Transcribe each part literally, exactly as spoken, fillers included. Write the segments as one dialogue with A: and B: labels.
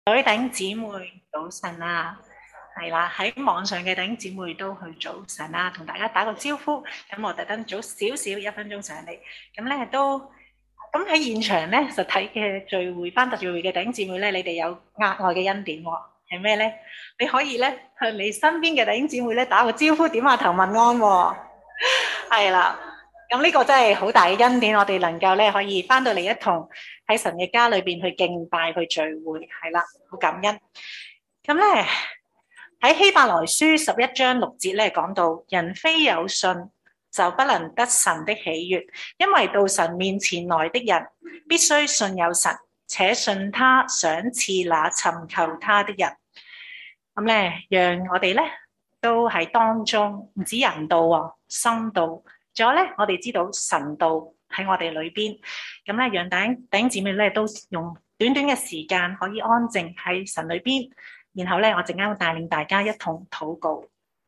A: 各位弟兄姊妹，早晨啊，係啦，喺網上嘅弟兄姊妹都去早晨啦，同大家打個招呼。咁我特登早少少一分鐘上嚟，咁咧都咁喺現場咧實體嘅聚會、班特聚會嘅弟兄姊妹咧，你哋有額外嘅恩典喎，係咩咧？你可以咧向你身邊嘅弟兄姊妹咧打個招呼，點下頭問安喎，係啦。咁呢個真係好大嘅恩典，我哋能夠咧可以翻到嚟一同喺神嘅家裏邊去敬拜、去聚會，係啦，好感恩。咁咧喺希伯來書十一章六節咧講到，人非有信就不能得神的喜悅，因為到神面前來的人必須信有神，且信他賞賜那尋求他的人。咁咧，讓我哋咧都喺當中，唔止人道喎，心道。仲有咧，我哋知道神道喺我哋裏邊，咁咧讓弟兄弟兄姊妹咧都用短短嘅時間可以安靜喺神裏邊，然後咧我陣間會帶領大家一同禱告。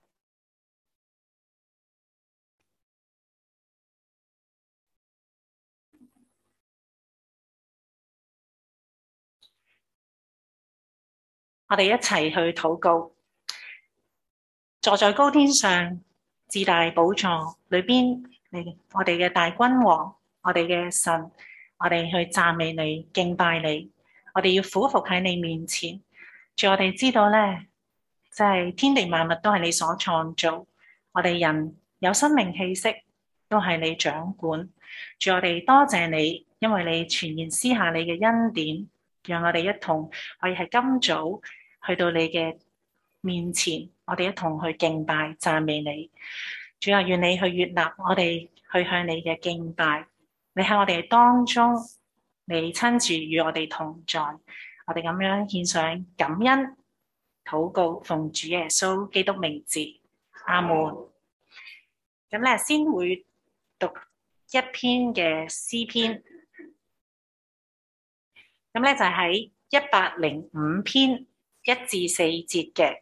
A: 我哋一齊去禱告，坐在高天上至大寶座裏邊，你我哋嘅大君王，我哋嘅神，我哋去讚美你、敬拜你，我哋要俯伏喺你面前。主，我哋知道咧，即係天地萬物都係你所創造，我哋人有生命氣息都係你掌管。主，我哋多謝你，因為你全然施下你嘅恩典，讓我哋一同可以喺今早去到你嘅面前，我哋一同去敬拜讚美你。主啊，願你去悅納我哋去向你嘅敬拜，你喺我哋當中，你親自與我哋同在，我哋咁樣獻上感恩禱告，奉主耶穌基督名字，阿門。咁咧，先會讀一篇嘅詩篇，咁咧就喺一百零五篇一至四節嘅。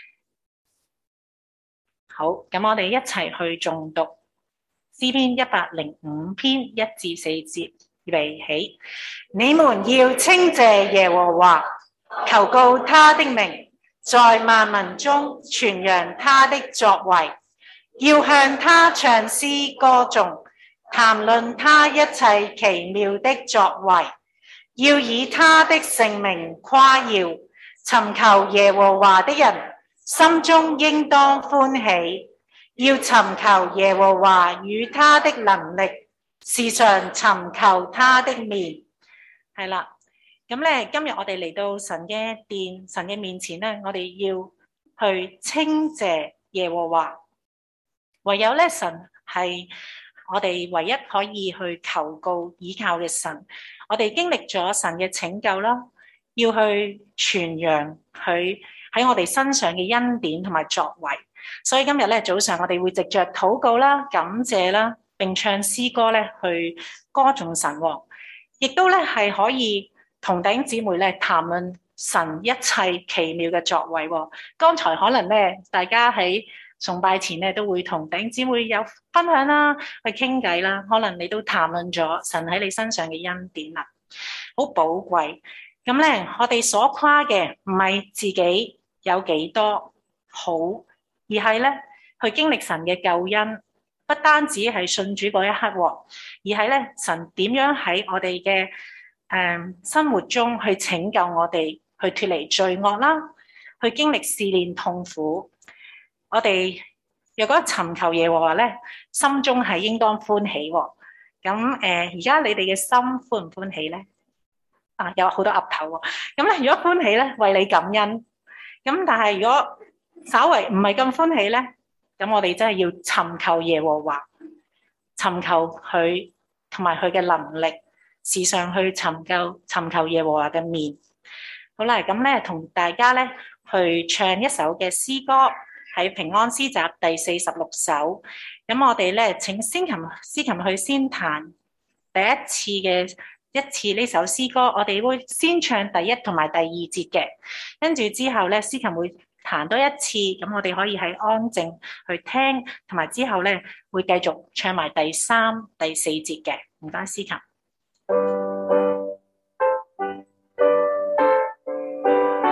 A: 好，咁我哋一齊去誦讀詩篇一百零五篇一至四節，預備起。你們要稱謝耶和華，求告他的名，在萬民中傳揚他的作為，要向他唱詩歌頌，談論他一切奇妙的作為，要以他的聖名誇耀。尋求耶和華的人心中應當歡喜，要尋求耶和華與他的能力，時常尋求他的面。係啦，咁咧今日我哋嚟到神嘅殿，神嘅面前咧，我哋要去稱謝耶和華。唯有咧神係我哋唯一可以去求告倚靠嘅神。我哋經歷咗神嘅拯救啦，要去傳揚佢喺我哋身上嘅恩典同埋作為，所以今日咧早上我哋會藉着禱告啦、感謝啦，並唱詩歌咧去歌頌神王，亦都咧係可以同弟兄姊妹咧談論神一切奇妙嘅作為。剛才可能咧大家喺崇拜前咧都會同弟兄姊妹有分享啦，去傾偈啦，可能你都談論咗神喺你身上嘅恩典啦，好寶貴。咁咧，我哋所誇嘅唔係自己有幾多好，而係咧去經歷神嘅救恩，不單止係信主嗰一刻，而係咧神點樣喺我哋嘅誒生活中去拯救我哋，去脫離罪惡啦，去經歷試煉痛苦。我哋若果尋求耶和華咧，心中係應當歡喜。咁誒，而家你哋嘅心歡唔歡喜咧？啊，有好多岌頭喎。咁咧，如果歡喜咧，為你感恩。咁但係如果稍為唔係咁歡喜咧，咁我哋真係要尋求耶和華，尋求佢同埋佢嘅能力，時常去尋求尋求耶和華嘅面。好啦，咁咧同大家咧去唱一首嘅詩歌，喺平安詩集第四十六首。咁我哋咧請先琴司琴去先彈第一次嘅。一次呢首詩歌，我哋會先唱第一同埋第二節嘅，跟住之後咧，司琴會彈多一次，咁我哋可以喺安靜去聽，同埋之後咧會繼續唱埋第三、第四節嘅。唔該，司琴。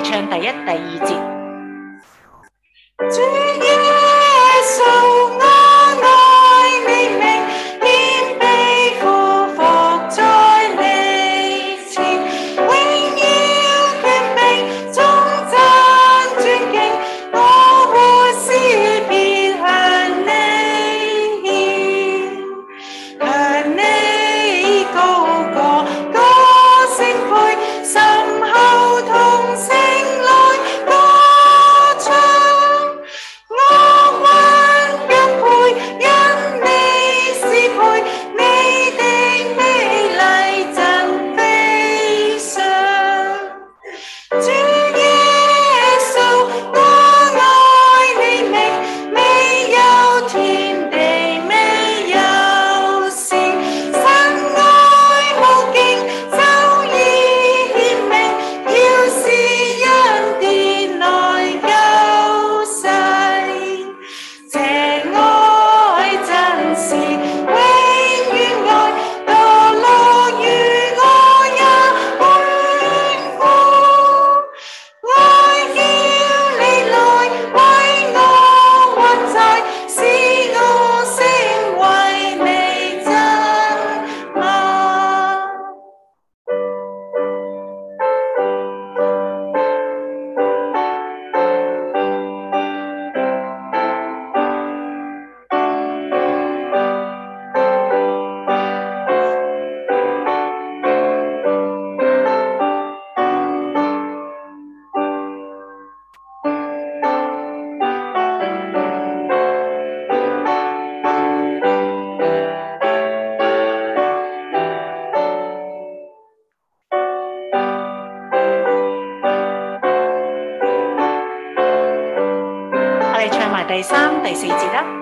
A: 唱第一、第二節。
B: 主耶穌，我愛你名，謙卑俯伏在你前，榮耀權柄頌讚尊敬，我活詩篇向你獻，向你高歌歌聲配，深厚同聲來歌唱。我溫腳配，因你是配，你的美麗真非常。主耶穌，我愛你名，未有天地，未有時，神愛無盡，早已顯明，要是恩典來救世。這愛真是永遠愛，墮落於我也眷顧。愛叫你來為我還債，使我成為你真愛。
A: 我哋唱埋第三、第四節啦。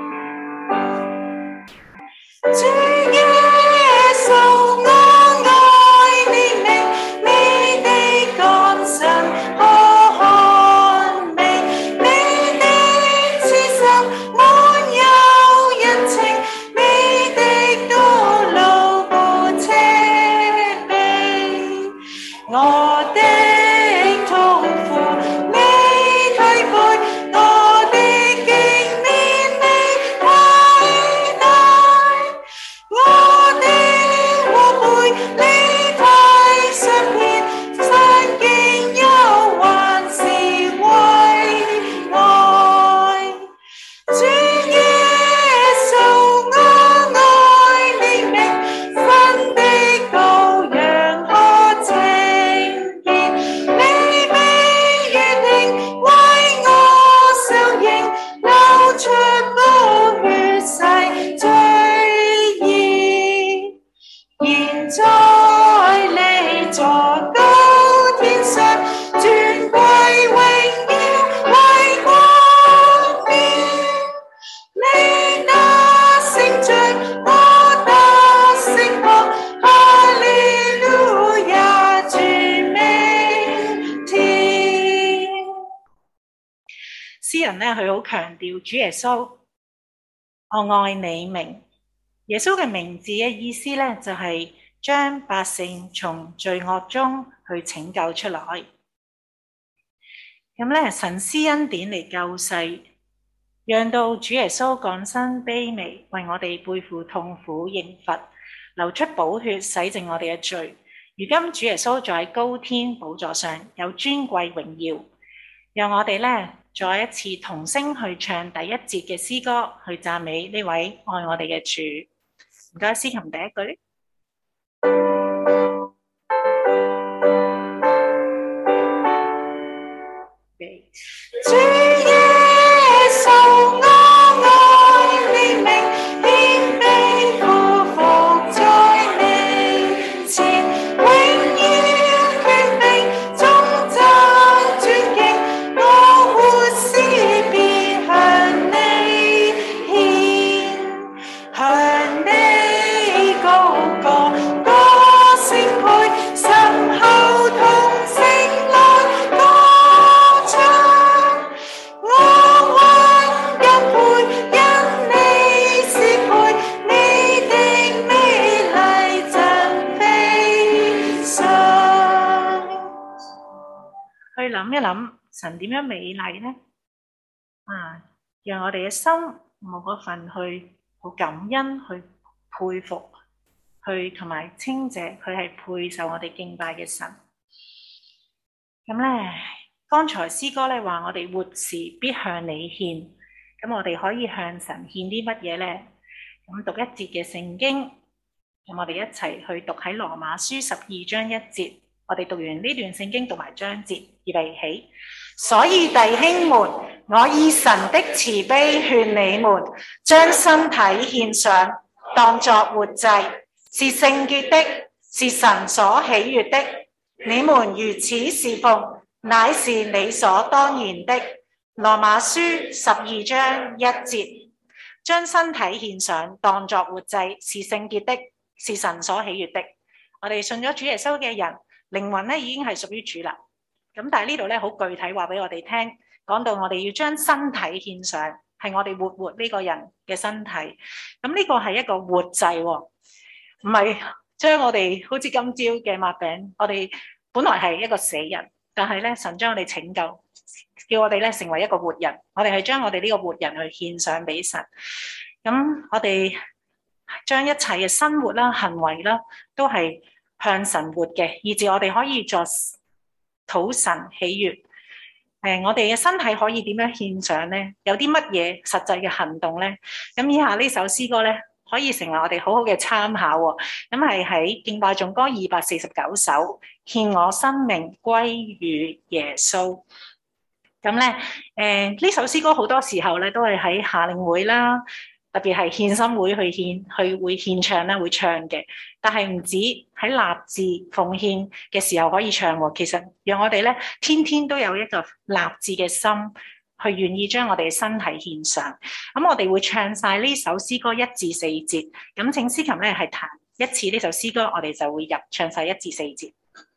B: 主耶穌，我愛你名，你的肝腎可看明，你的慈心滿有恩情，你的道路不斜僻，我的痛苦你體會，我的經年你睇大，我的護背你睇上片，山徑憂還是為愛。主耶穌，我愛你名，神的羔羊可呈現，你比雨停為我上映，流出寶血洗罪孽。現在你坐高天上，尊貴榮耀為光耀，你得勝仗，我得勝過，哈利路亞主名天。
A: 詩人咧，佢好強調主耶穌，我愛你名。耶穌嘅名字嘅意思咧，就係將百姓從罪惡中去拯救出來。咁咧，神施恩典嚟救世，讓到主耶穌降生卑微，為我哋背負痛苦刑罰，流出寶血洗淨我哋嘅罪。如今主耶穌坐喺高天寶座上，有尊貴榮耀。讓我哋咧再一次同聲去唱第一節嘅詩歌，去讚美呢位愛我哋嘅主。唔該，詩琴第一句。
B: 主耶穌，我愛你名，謙卑俯伏在你前，榮耀權柄頌讚尊敬，我活詩篇向你獻，向你高歌歌聲配，深厚同聲來歌唱。
A: 諗一諗神點樣美麗咧？啊，讓我哋嘅心冇嗰份去好感恩、去佩服、去同埋稱謝，佢係配受我哋敬拜嘅神。咁咧，剛才詩歌咧話我哋活時必向你獻，咁我哋可以向神獻啲乜嘢咧？咁讀一節嘅聖經，咁我哋一齊去讀喺羅馬書十二章一節。我哋讀完呢段聖經，讀埋章節，預備起。所以弟兄們，我以神的慈悲勸你們，將身體獻上，當作活祭，是聖潔的，是神所喜悅的。你們如此侍奉，乃是理所當然的。羅馬書十二章一節，將身體獻上，當作活祭，是聖潔的，是神所喜悅的。我哋信咗主耶穌嘅人，靈魂咧已經係屬於主啦。咁但係呢度咧好具體話俾我哋聽，講到我哋要將身體獻上，係我哋活活呢個人嘅身體。咁呢個係一個活祭喎，唔係將我哋好似今朝嘅麥餅，我哋本來係一個死人，但係咧神將我哋拯救，叫我哋咧成為一個活人。我哋係將我哋呢個活人去獻上俾神。咁我哋將一切嘅生活啦、行為啦，都係向神活嘅，以致我哋可以作討神喜悅。誒、呃，我哋嘅身體可以點樣獻上咧？有啲乜嘢實際嘅行動咧？咁以下呢首詩歌咧，可以成為我哋好好嘅參考喎。咁係喺敬拜頌歌二百四十九首，獻我生命歸於耶穌。咁咧，誒、呃、呢首詩歌好多時候咧都係喺夏令會啦，特別係獻心會去獻，去會獻唱啦，會唱嘅。但係唔止喺立志奉獻嘅時候可以唱喎，其實讓我哋咧天天都有一個立志嘅心，去願意將我哋嘅身體獻上。咁我哋會唱晒呢首詩歌一至四節。咁請司琴咧係彈一次呢首詩歌，我哋就會入唱晒一至四節。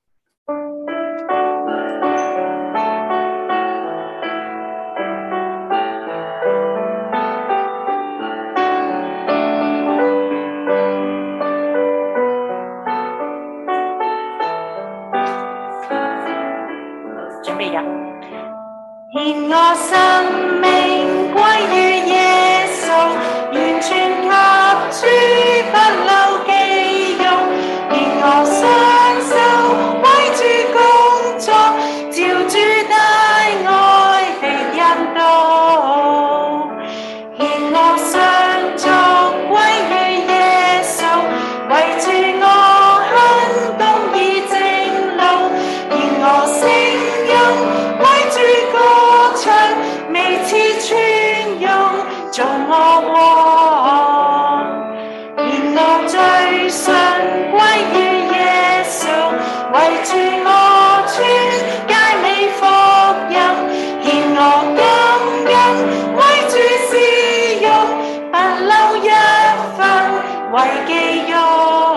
B: 獻我生命歸於耶穌，完全給主不留己用。獻我雙手為主工作，照主大愛的引導。獻我雙足歸於耶穌，為主我行公義正路。獻我聲音為主每次傳用做我王，獻我最信歸於耶穌，為主我傳佳美福音。獻我感恩為主使用，不留一分為己用。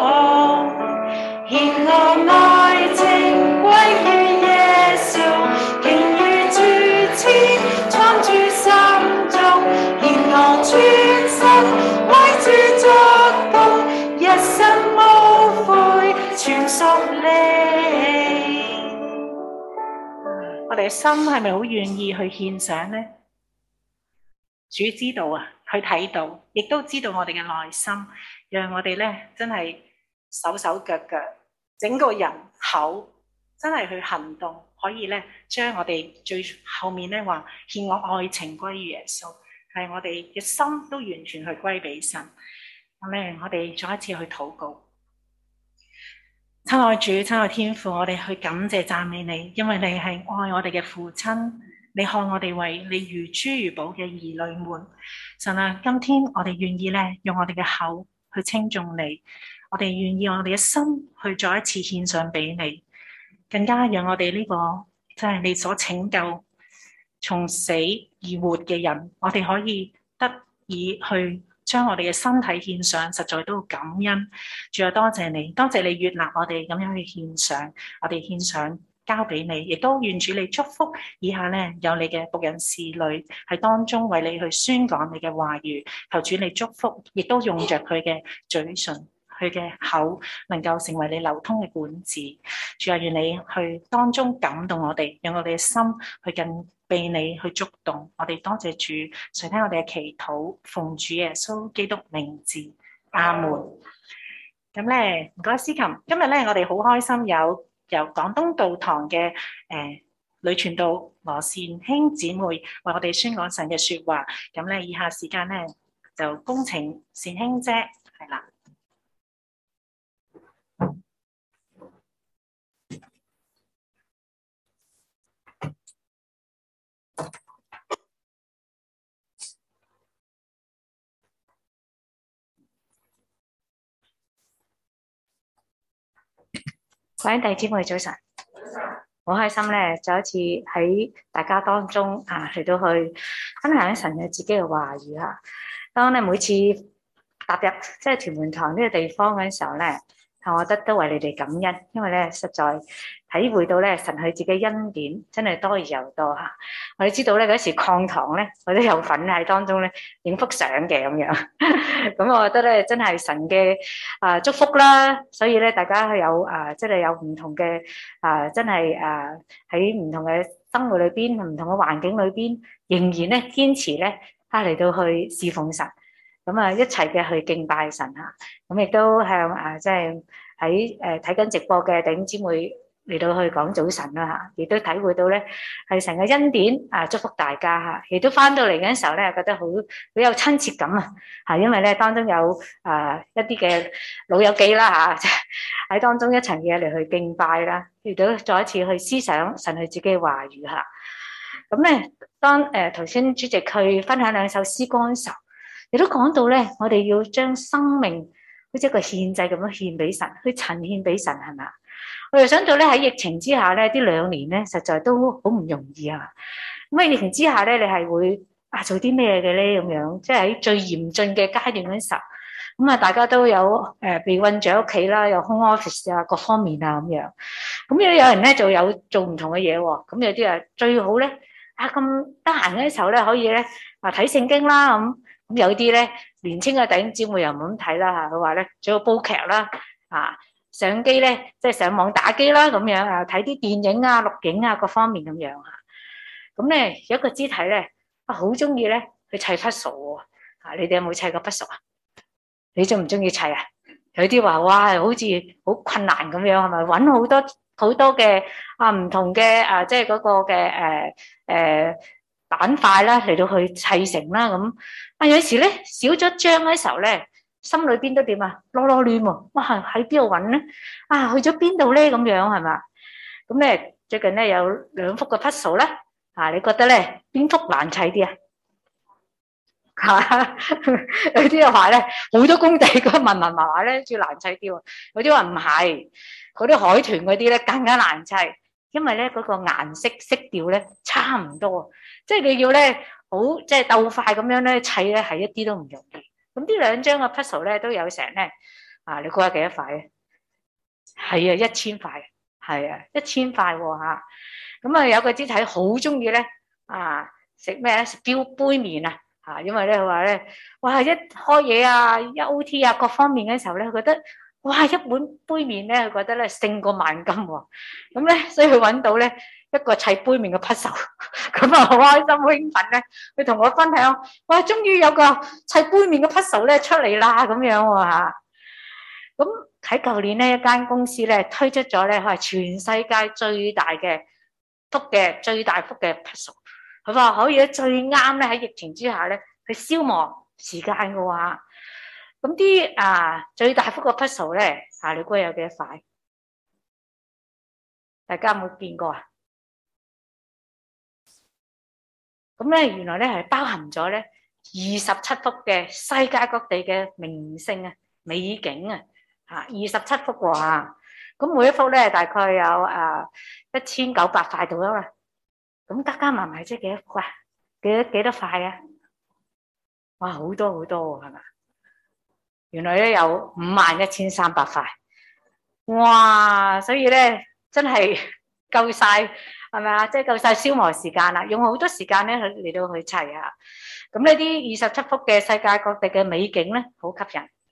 B: 獻我愛情歸於耶穌，敬於主前藏住心中。獻我全身為主作工，一生無悔全屬你。
A: 我哋嘅心係咪好願意去獻上呢？主知道啊，佢睇到，亦都知道我哋嘅內心，讓我哋咧真係手手腳腳，整個人口真係去行動，可以咧將我哋最後面咧話獻我愛情歸於耶穌，係我哋嘅心都完全去歸俾神。咁咧，我哋再一次去禱告。親愛主，親愛天父，我哋去感謝讚美你，因為你係愛我哋嘅父親，你看我哋為你如珠如寶嘅兒女們。神啊，今天我哋願意咧用我哋嘅口去稱頌你，我哋願意我哋嘅心去再一次獻上俾你，更加讓我哋呢、這個即係、就是、你所拯救從死而活嘅人，我哋可以得以去將我哋嘅身體獻上，實在都感恩。主啊，多謝你，多謝你悅納我哋咁樣去獻上，我哋獻上交俾你，亦都願主你祝福以下咧有你嘅僕人侍女喺當中為你去宣講你嘅話語，求主你祝福，亦都用着佢嘅嘴唇佢嘅口能夠成為你流通嘅管子。主啊，願你去當中感動我哋，讓我哋嘅心去更被你去觸動。我哋多謝主，垂聽我哋嘅祈禱，奉主耶穌基督名字，阿門。咁咧，唔該思琴，今日咧我哋好開心有由廣東道堂嘅誒女傳道羅善卿姊妹為我哋宣講神嘅說話。咁咧，以下時間咧就恭請善卿姐係啦。各位弟兄姊妹早晨，好開心咧，再一次喺大家當中啊嚟到去分享神嘅自己嘅話語啊。當咧每次踏入即係屯門堂呢個地方嘅時候咧，我覺得都為你哋感恩，因為咧實在體會到咧神佢自己恩典真係多而又多嚇。我哋知道咧嗰時抗堂咧，我都有份喺當中咧影幅相嘅咁樣。咁我覺得咧真係神嘅啊祝福啦，所以咧大家有啊即係有唔同嘅啊真係啊喺唔同嘅生活裏邊、唔同嘅環境裏邊，仍然咧堅持咧啊嚟到去侍奉神。咁啊，一齊嘅去敬拜神嚇，咁亦都向啊，即係喺誒睇緊直播嘅弟兄姊妹嚟到去講早晨啦嚇，亦都體會到咧係神嘅恩典啊，祝福大家嚇，亦都翻到嚟嗰陣時候咧，覺得好好有親切感啊嚇，因為咧當中有啊一啲嘅老友記啦嚇，喺當中一齊嘅嚟去敬拜啦，亦都再一次去思想神佢自己嘅話語嚇。咁咧，當誒頭先主席去分享兩首詩歌嘅時候，亦都講到咧，我哋要將生命好似一個獻祭咁樣獻俾神，去陳獻俾神，係咪啊？我又想到咧喺疫情之下咧，呢兩年咧實在都好唔容易啊！咁喺疫情之下咧，你係會啊做啲咩嘅咧？咁樣即係喺最嚴峻嘅階段嗰陣時候，咁啊大家都有誒被困住喺屋企啦，有 home office 啊，各方面啊咁樣。咁有有人咧就有做唔同嘅嘢喎。咁有啲啊最好咧啊咁得閒嗰陣時候咧，可以咧啊睇聖經啦咁。咁有啲咧年青嘅弟兄姊妹又唔咁睇啦嚇，佢話咧最好煲劇啦，啊相機咧即係上網打機啦咁樣啊，睇啲電影啊、錄影啊各方面咁樣嚇。咁咧有一個肢體咧，啊好中意咧去砌 puzzle 喎，啊你哋有冇砌過 puzzle 啊？你中唔中意砌啊？有啲話哇好似好困難咁樣係咪？揾好多好多嘅啊唔同嘅啊即係嗰個嘅誒誒板塊啦嚟到去砌成啦咁。啊有時咧少咗張嘅時候咧，心裏邊都點啊？囉囉攣喎！哇喺邊度揾咧？啊去咗邊度咧？咁樣係嘛？咁咧最近咧有兩幅嘅 puzzle 咧，啊你覺得咧邊幅難砌啲啊？嚇有啲又話咧好多工地嗰個密密麻麻咧最難砌啲喎，有啲話唔係，嗰啲海豚嗰啲咧更加難砌，因為咧嗰個顏色色調咧差唔多，即係你要咧。好即係鬥快咁樣咧砌咧係一啲都唔容易。咁呢兩張嘅 puzzle 咧都有成咧啊！你估下幾多塊啊？係啊，一千塊，係啊，一千塊喎嚇。咁啊有個肢體好中意咧啊食咩咧？食杯杯麵啊嚇，因為咧佢話咧哇一開嘢啊一 O T 啊各方面嘅時候咧，佢覺得哇一碗杯麵咧佢覺得咧勝過萬金喎。咁咧所以佢揾到咧。一個砌杯麵嘅 puzzle，咁啊好開心好興奮咧，佢同我分享，哇，終於有個砌杯麵嘅 puzzle 咧出嚟啦，咁樣喎嚇。咁喺舊年咧，一間公司咧推出咗咧，佢係全世界最大嘅幅嘅最大幅嘅 puzzle，佢話可以咧最啱咧喺疫情之下咧去消磨時間嘅話，咁啲啊最大幅嘅 puzzle 咧啊，你估有幾多塊？大家有冇見過啊？咁咧，原來咧係包含咗咧二十七幅嘅世界各地嘅名勝啊、美景啊，嚇二十七幅喎。咁每一幅咧大概有誒一千九百塊到啦。咁加加埋埋即係幾多幅啊？幾多幾多塊啊？哇，好多好多喎，係嘛？原來咧有五萬一千三百塊。哇！所以咧真係夠晒。係咪啊？即係夠晒消磨時間啦，用好多時間咧去嚟到去砌啊！咁呢啲二十七幅嘅世界各地嘅美景咧，好吸引。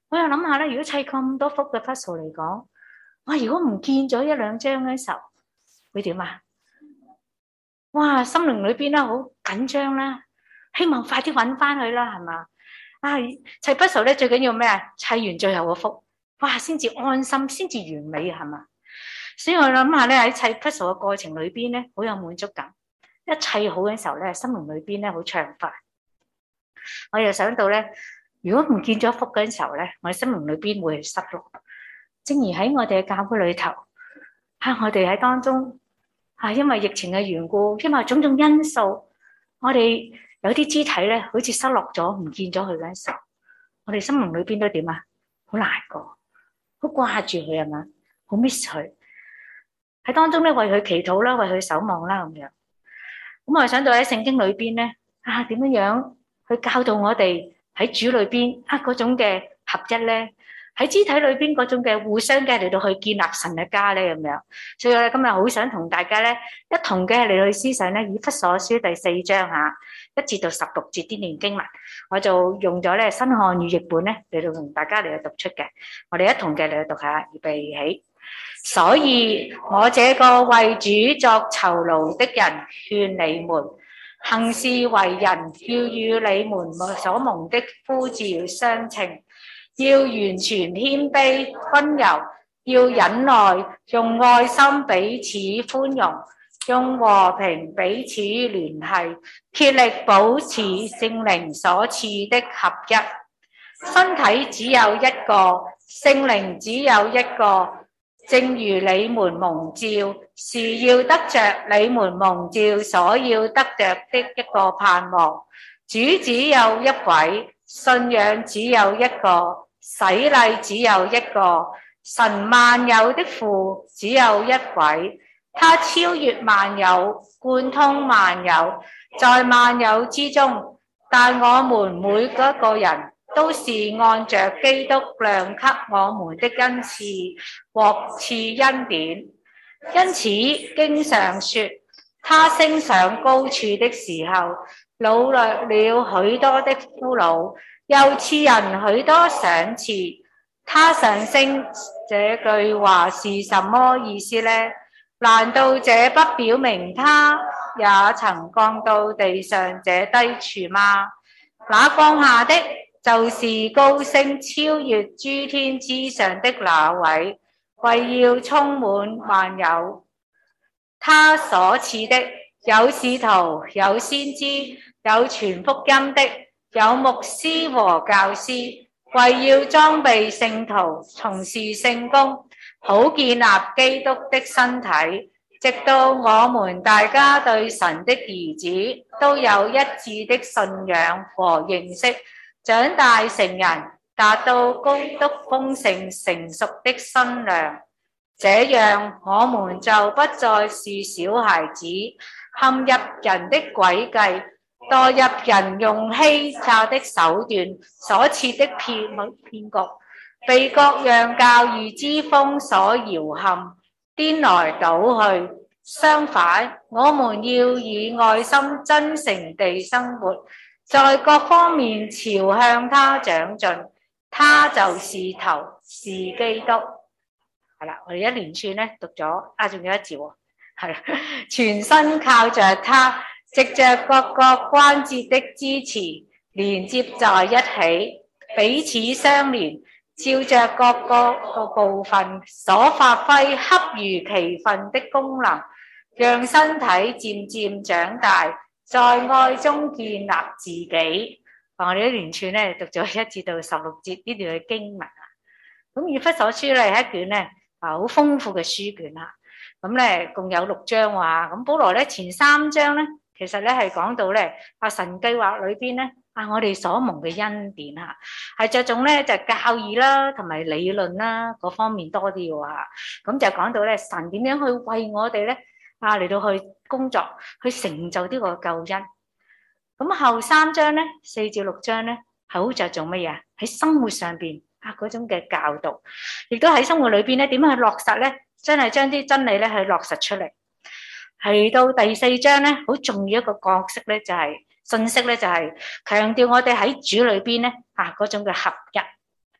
A: 我又諗下咧，如果砌咁多幅嘅 puzzle 嚟講，哇！如果唔見咗一兩張嘅時候，會點啊？哇！心靈裏邊咧好緊張啦，希望快啲揾翻佢啦，係嘛？啊！砌 puzzle 咧最緊要咩啊？砌完最後嗰幅，哇！先至安心，先至完美，係嘛？所以我諗下咧喺砌 puzzle 嘅過程裏邊咧，好有滿足感。一砌好嘅時候咧，心靈裏邊咧好暢快。我又想到咧，如果唔見咗幅嗰陣時候咧，我哋心靈裏邊會失落。正如喺我哋嘅教會裏頭，嚇我哋喺當中嚇，因為疫情嘅緣故，因為種種因素，我哋有啲肢體咧好似失落咗，唔見咗佢嗰陣時候，我哋心靈裏邊都點啊？好難過，好掛住佢係嘛？好 miss 佢。喺當中咧為佢祈禱啦，為佢守望啦咁樣。咁我想到喺聖經裏邊咧，啊點樣樣去教導我哋喺主裏邊啊嗰種嘅合一咧，喺肢體裏邊嗰種嘅互相嘅嚟到去建立神嘅家咧咁樣。所以我哋今日好想同大家咧一同嘅嚟到去思想咧以弗所書第四章嚇一至到十六節呢段經文，我就用咗咧新漢語譯本咧嚟到同大家嚟到讀出嘅。我哋一同嘅嚟到讀下，預備起。所以我這個為主作囚奴的人勸你們，行事為人要與你們所蒙的呼召相稱，要完全謙卑溫柔，要忍耐，用愛心彼此寬容，用和平彼此聯繫，竭力保持聖靈所賜的合一。身體只有一個，聖靈只有一個。正如你們蒙召，是要得着你們蒙召所要得着的一個盼望。主只有一位，信仰只有一個，洗禮只有一個，神萬有的父只有一位，他超越萬有，貫通萬有，在萬有之中。但我們每一個人都是按着基督量給我們的恩賜獲賜恩典，因此經常說，他升上高處的時候，擄掠了許多的俘虜，又賜人許多賞賜。他上升這句話是什麼意思呢？難道這不表明他也曾降到地上這低處嗎？那降下的就是高升超越諸天之上的那位，為要充滿萬有。他所賜的有使徒，有先知，有傳福音的，有牧師和教師，為要裝備聖徒，從事聖工，好建立基督的身體，直到我們大家對神的兒子都有一致的信仰和認識，長大成人，達到基督豐盛成熟的身量，這樣我們就不再是小孩子，陷入人的詭計，墮入人用欺詐的手段所設的騙騙局，被各樣教義之風所搖撼，顛來倒去。相反，我們要以愛心真誠地生活，在各方面朝向他長進，他就是頭，是基督。係啦，我哋一連串咧讀咗，啊，仲有一字喎，係啦，全身靠着他，藉着各個關節的支持，連接在一起，彼此相連，照着各個個部分所發揮恰如其分的功能，讓身體漸漸長大，在愛中建立自己。我哋一連串咧讀咗一至到十六節呢段嘅經文啊。咁以弗所書咧係一卷咧啊好豐富嘅書卷啦。咁咧共有六章話，咁保羅咧前三章咧其實咧係講到咧啊神計劃裏邊咧啊我哋所蒙嘅恩典嚇，係着重咧就係教義啦同埋理論啦嗰方面多啲嘅嚇。咁就講到咧神點樣去為我哋咧啊嚟到去工作，去成就呢個救恩。咁後三章咧，四至六章咧，係好着重乜嘢？喺生活上邊啊嗰種嘅教導，亦都喺生活裏邊咧點樣去落實咧？真係將啲真理咧去落實出嚟。係到第四章咧，好重要一個角色咧，就係信息咧，就係強調我哋喺主裏邊咧啊嗰種嘅合一。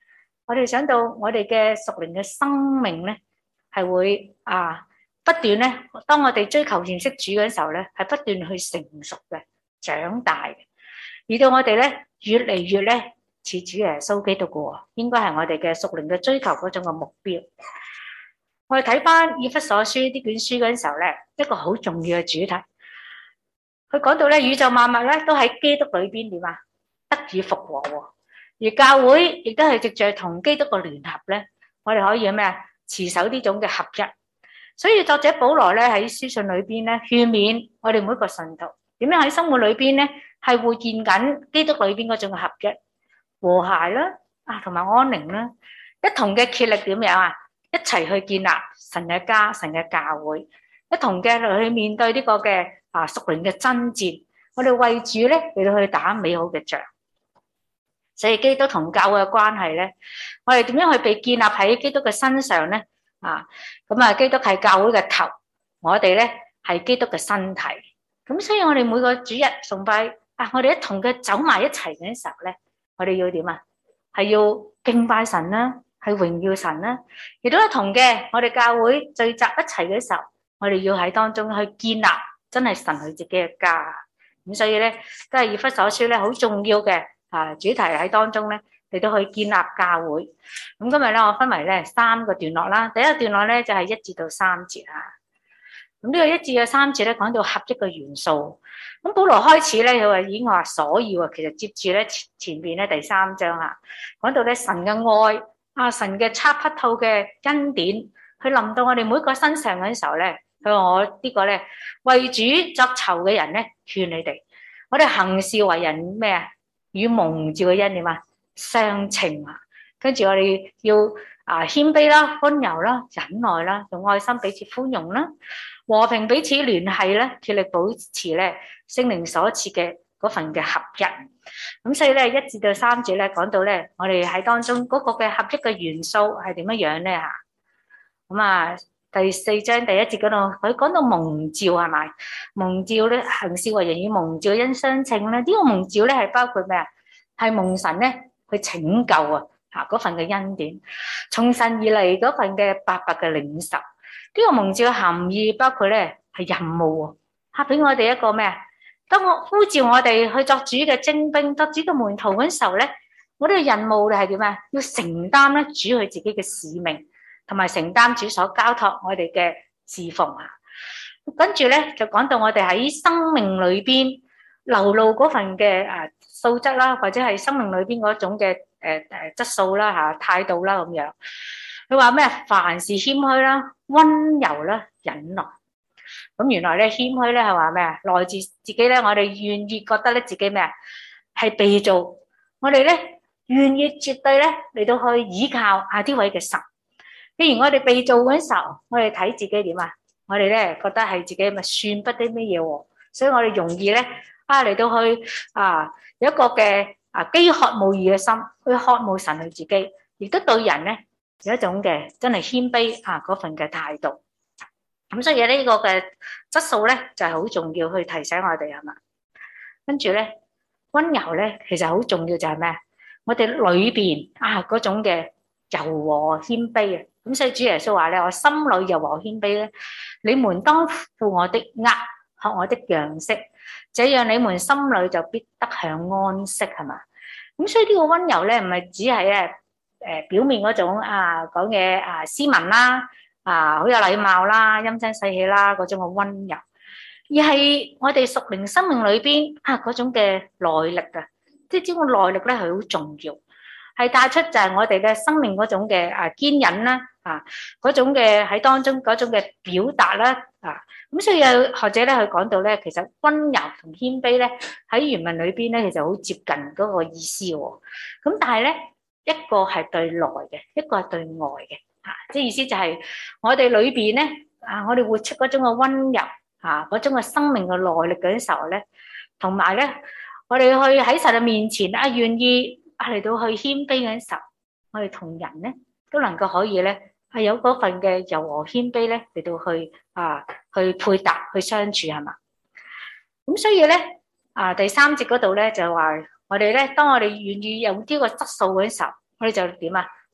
A: 我哋想到我哋嘅屬靈嘅生命咧，係會啊不斷咧，當我哋追求認識主嘅時候咧，係不斷去成熟嘅、長大嘅，而到我哋咧越嚟越咧似主耶穌基督嘅喎，應該係我哋嘅屬靈嘅追求嗰種嘅目標。我哋睇翻以弗所書呢卷書嗰陣時候咧，一個好重要嘅主題，佢講到咧宇宙萬物咧都喺基督裏邊點啊得以復和喎。而教會亦都係藉著同基督嘅聯合咧，我哋可以咩啊持守呢種嘅合一。所以作者保羅咧喺書信裏邊咧勸勉我哋每一個信徒點樣喺生活裏邊咧係活現緊基督裏邊嗰種嘅合一、和諧啦啊，同埋安寧啦，一同嘅竭力點樣啊？一齊去建立神嘅家、神嘅教會，一同嘅去面對呢個嘅啊屬靈嘅爭戰。我哋為主咧嚟到去打美好嘅仗。所以基督同教會嘅關係咧，我哋點樣去被建立喺基督嘅身上咧？啊，咁啊，基督係教會嘅頭，我哋咧係基督嘅身體。咁所以我哋每個主日崇拜啊，我哋一同嘅走埋一齊嘅時候咧，我哋要點啊？係要敬拜神啦。係榮耀神啦，亦都係同嘅。我哋教會聚集一齊嘅時候，我哋要喺當中去建立真係神佢自己嘅家。咁所以咧，都係以弗所書咧好重要嘅啊主題喺當中咧，嚟到去建立教會。咁今日咧，我分為咧三個段落啦。第一個段落咧就係一至到三節啊。咁呢個一至到三節咧講到合一嘅元素。咁保羅開始咧，佢話已經話所要啊，其實接住咧前前邊咧第三章啊，講到咧神嘅愛。啊！神嘅測不透嘅恩典，佢臨到我哋每個身上嗰陣時候咧，佢話我個呢個咧為主作囚嘅人咧，勸你哋，我哋行事為人咩啊？與蒙召嘅恩點啊？相稱啊！跟住我哋要啊謙卑啦、溫柔啦、忍耐啦，用愛心彼此寬容啦，和平彼此聯繫咧，竭力保持咧聖靈所賜嘅嗰份嘅合一。咁所以咧一至到三節咧講到咧，我哋喺當中嗰個嘅合一嘅元素係點樣樣咧吓？咁啊第四章第一節嗰度，佢講到蒙召係咪？蒙召咧行事為人與蒙召恩相稱咧，呢個蒙召咧係包括咩啊？係蒙神咧去拯救啊吓嗰份嘅恩典，從神而嚟嗰份嘅白白嘅領受。呢個蒙召嘅含義包括咧係任務啊，俾我哋一個咩啊？當我呼召我哋去作主嘅精兵、作主嘅門徒嗰陣時候咧，我哋嘅任務係點啊？要承擔咧主佢自己嘅使命，同埋承擔主所交託我哋嘅侍奉啊。跟住咧就講到我哋喺生命裏邊流露嗰份嘅誒素質啦，或者係生命裏邊嗰種嘅誒誒質素啦嚇態度啦咁樣。佢話咩？凡事謙虛啦、溫柔啦、忍耐。咁原來咧謙虛咧係話咩啊？來自自己咧，我哋願意覺得咧自己咩啊？係被造，我哋咧願意絕對咧嚟到去依靠啊呢位嘅神。既然我哋被造嗰陣時候，我哋睇自己點啊？我哋咧覺得係自己咪算不得乜嘢喎，所以我哋容易咧啊嚟到去啊有一個嘅啊飢渴慕義嘅心，去渴慕神佢自己，亦都對人咧有一種嘅真係謙卑啊嗰份嘅態度。咁所以呢個嘅質素咧就係好重要，去提醒我哋係嘛。跟住咧溫柔咧其實好重要就係咩？我哋裏邊啊嗰種嘅柔和謙卑啊。咁所以主耶穌話咧，我心裏柔和謙卑咧，你們當負我的軛，學我的樣式，這樣你們心裏就必得享安息係嘛。咁所以呢個溫柔咧唔係只係誒誒表面嗰種啊講嘢啊斯文啦。啊，好有禮貌啦，陰聲細氣啦，嗰種嘅溫柔，而係我哋屬靈生命裏邊啊嗰種嘅耐力啊，即係呢個耐力咧係好重要，係帶出就係我哋嘅生命嗰種嘅啊堅忍啦，啊嗰種嘅喺當中嗰種嘅表達啦，啊咁所以有學者咧去講到咧，其實溫柔同謙卑咧喺原文裏邊咧其實好接近嗰個意思喎，咁但係咧一個係對內嘅，一個係對外嘅。啊，即係意思就係我哋裏邊咧，啊，我哋活出嗰種嘅溫柔，啊，嗰種嘅生命嘅耐力嗰啲時候咧，同埋咧，我哋去喺神嘅面前啊，願意啊嚟到去謙卑嗰啲時候，我哋同人咧都能夠可以咧係有嗰份嘅柔和謙卑咧嚟到去啊去配搭去相處係嘛？咁所以咧啊第三節嗰度咧就話我哋咧，當我哋願意有呢個質素嗰啲時候，我哋就點啊？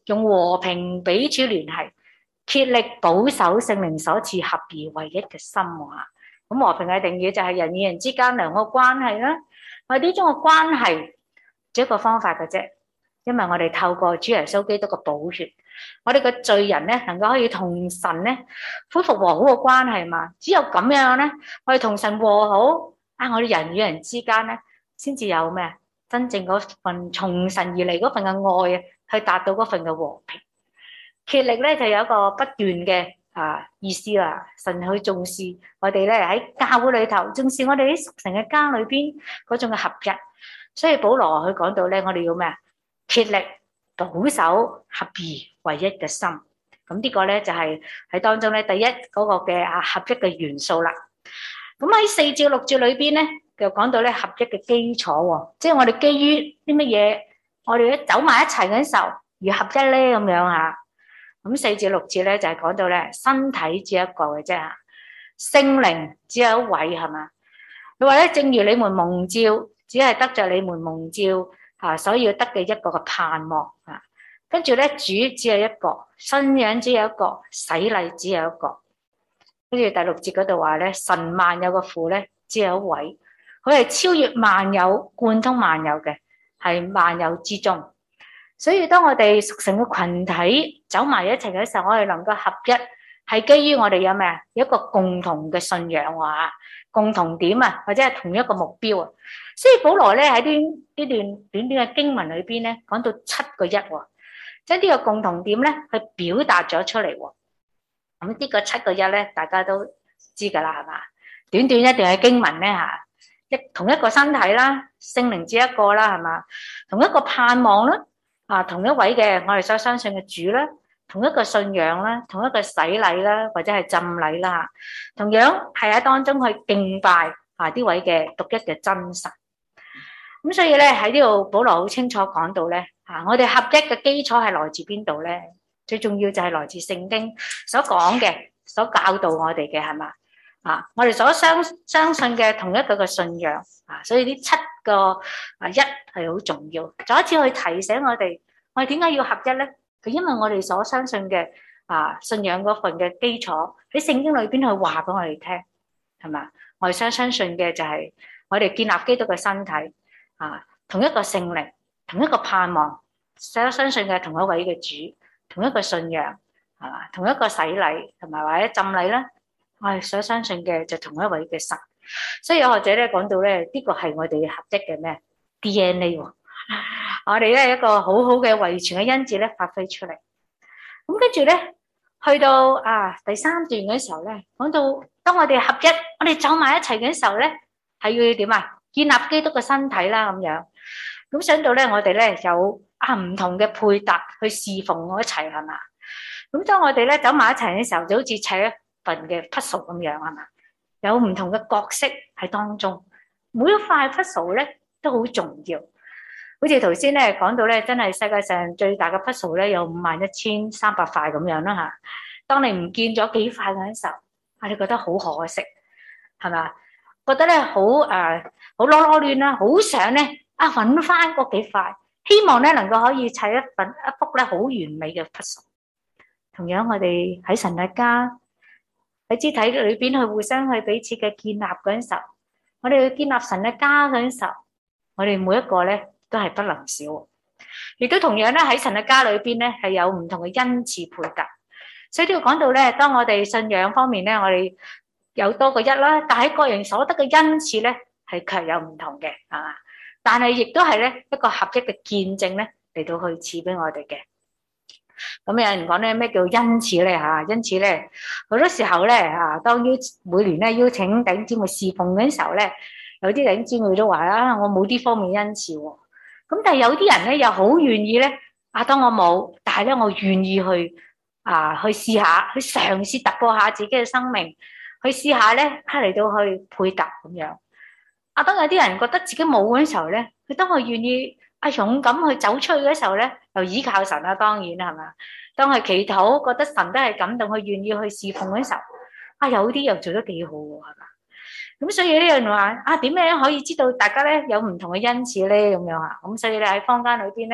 A: 用和平彼此聯繫，竭力保守聖靈所賜合而為一嘅心啊！咁和平嘅定義就係人與人之間良好關係啦。我哋呢種嘅關係只一個方法嘅啫，因為我哋透過主耶穌基督嘅寶血，我哋嘅罪人咧能夠可以同神咧恢復和好嘅關係嘛。只有咁樣咧，我哋同神和好啊！我哋人與人之間咧，先至有咩真正嗰份從神而嚟嗰份嘅愛啊，去達到嗰份嘅和平。竭力咧就有一個不斷嘅啊意思啦。神去重視我哋咧喺教會裏頭，重視我哋喺屬神嘅家裏邊嗰種嘅合一。所以保羅佢講到咧，我哋要咩啊？竭力保守合而為一嘅心。咁呢個咧就係喺當中咧第一嗰個嘅啊合一嘅元素啦。咁喺四至六節裏邊咧，就講到咧合一嘅基礎喎，即係我哋基於啲乜嘢，我哋一走埋一齊嗰陣時候而合一咧咁樣啊。咁四至六節咧就係講到咧身體只有一個嘅啫，聖靈只有一位係嘛？佢話咧，正如你們蒙召，只係得着你們蒙召啊，所以要得嘅一個嘅盼望啊。跟住咧，主只有一個，信仰只有一個，洗禮只有一個。跟住第六節嗰度話咧，神萬有嘅父咧只有一位，佢係超越萬有、貫通萬有嘅，係萬有之中。所以當我哋屬神嘅群體走埋一齊嘅時候，我哋能夠合一，係基於我哋有咩啊？一個共同嘅信仰啊，共同點啊，或者係同一個目標啊。所以保羅咧喺呢呢段短短嘅經文裏邊咧，講到七個一，將呢個共同點咧去表達咗出嚟。咁呢個七個一咧，大家都知噶啦，係嘛？短短一段嘅經文咧吓，一同一個身體啦，聖靈只一個啦，係嘛？同一個盼望啦。啊，同一位嘅我哋所相信嘅主啦，同一個信仰啦，同一個洗禮啦，或者係浸禮啦，同樣係喺當中去敬拜啊呢位嘅獨一嘅真神。咁所以咧喺呢度保羅好清楚講到咧，啊我哋合一嘅基礎係來自邊度咧？最重要就係來自聖經所講嘅，所教導我哋嘅係嘛？啊，我哋所相相信嘅同一個嘅信仰啊，所以呢七個啊一係好重要。再一次去提醒我哋，我哋點解要合一咧？就因為我哋所相信嘅啊信仰嗰份嘅基礎喺聖經裏邊去話俾我哋聽，係嘛？我哋相相信嘅就係我哋建立基督嘅身體啊，同一個聖靈，同一個盼望，所相信嘅同一位嘅主，同一個信仰係嘛？同一個洗禮同埋或者浸禮啦。我哋所相信嘅就同一位嘅神，所以有學者咧講到咧，呢個係我哋合一嘅咩 D N A 喎，我哋咧一個好好嘅遺傳嘅因子咧發揮出嚟。咁跟住咧，去到啊第三段嘅時候咧，講到當我哋合一，我哋走埋一齊嘅時候咧，係要點啊？建立基督嘅身體啦咁樣。咁想到咧，我哋咧有啊唔同嘅配搭去侍奉我一齊係嘛？咁當我哋咧走埋一齊嘅時候，就好似砌一份嘅 puzzle 咁樣係嘛，有唔同嘅角色喺當中，每一塊 puzzle 咧都好重要。好似頭先咧講到咧，真係世界上最大嘅 puzzle 咧有五萬一千三百塊咁樣啦嚇。當你唔見咗幾塊嗰陣時候，啊你覺得好可惜係嘛？覺得咧好誒好囉囉攣啦，好想咧啊揾翻嗰幾塊，希望咧能夠可以砌一份一幅咧好完美嘅 puzzle。同樣我哋喺神嘅家，喺肢體裏邊去互相去彼此嘅建立嗰陣時候，我哋去建立神嘅家嗰陣時候，我哋每一個咧都係不能少。亦都同樣咧喺神嘅家裏邊咧係有唔同嘅恩賜配搭。所以都要講到咧，當我哋信仰方面咧，我哋有多過一啦，但係個人所得嘅恩賜咧係卻有唔同嘅，係嘛？但係亦都係咧一個合一嘅見證咧嚟到去賜俾我哋嘅。咁有人講咧咩叫恩賜咧嚇？恩賜咧好多時候咧啊，當邀每年咧邀請弟兄姊妹侍奉嗰陣時候咧，有啲弟兄姊妹都話啦，我冇啲方面恩賜喎。咁但係有啲人咧又好願意咧，啊當我冇，但係咧我願意去啊去試下，去嘗試突破下自己嘅生命，去試下咧嚟到去配搭咁樣。啊當有啲人覺得自己冇嗰陣時候咧，佢當我願意啊勇敢去走出去嘅時候咧，又依靠神啦，當然啦係嘛。當佢祈禱，覺得神都係感動，佢願意去侍奉嗰陣時候，啊有啲又做得幾好喎，係嘛？咁所以呢樣話啊點樣可以知道大家咧有唔同嘅恩賜咧咁樣啊？咁所以咧喺坊間裏邊咧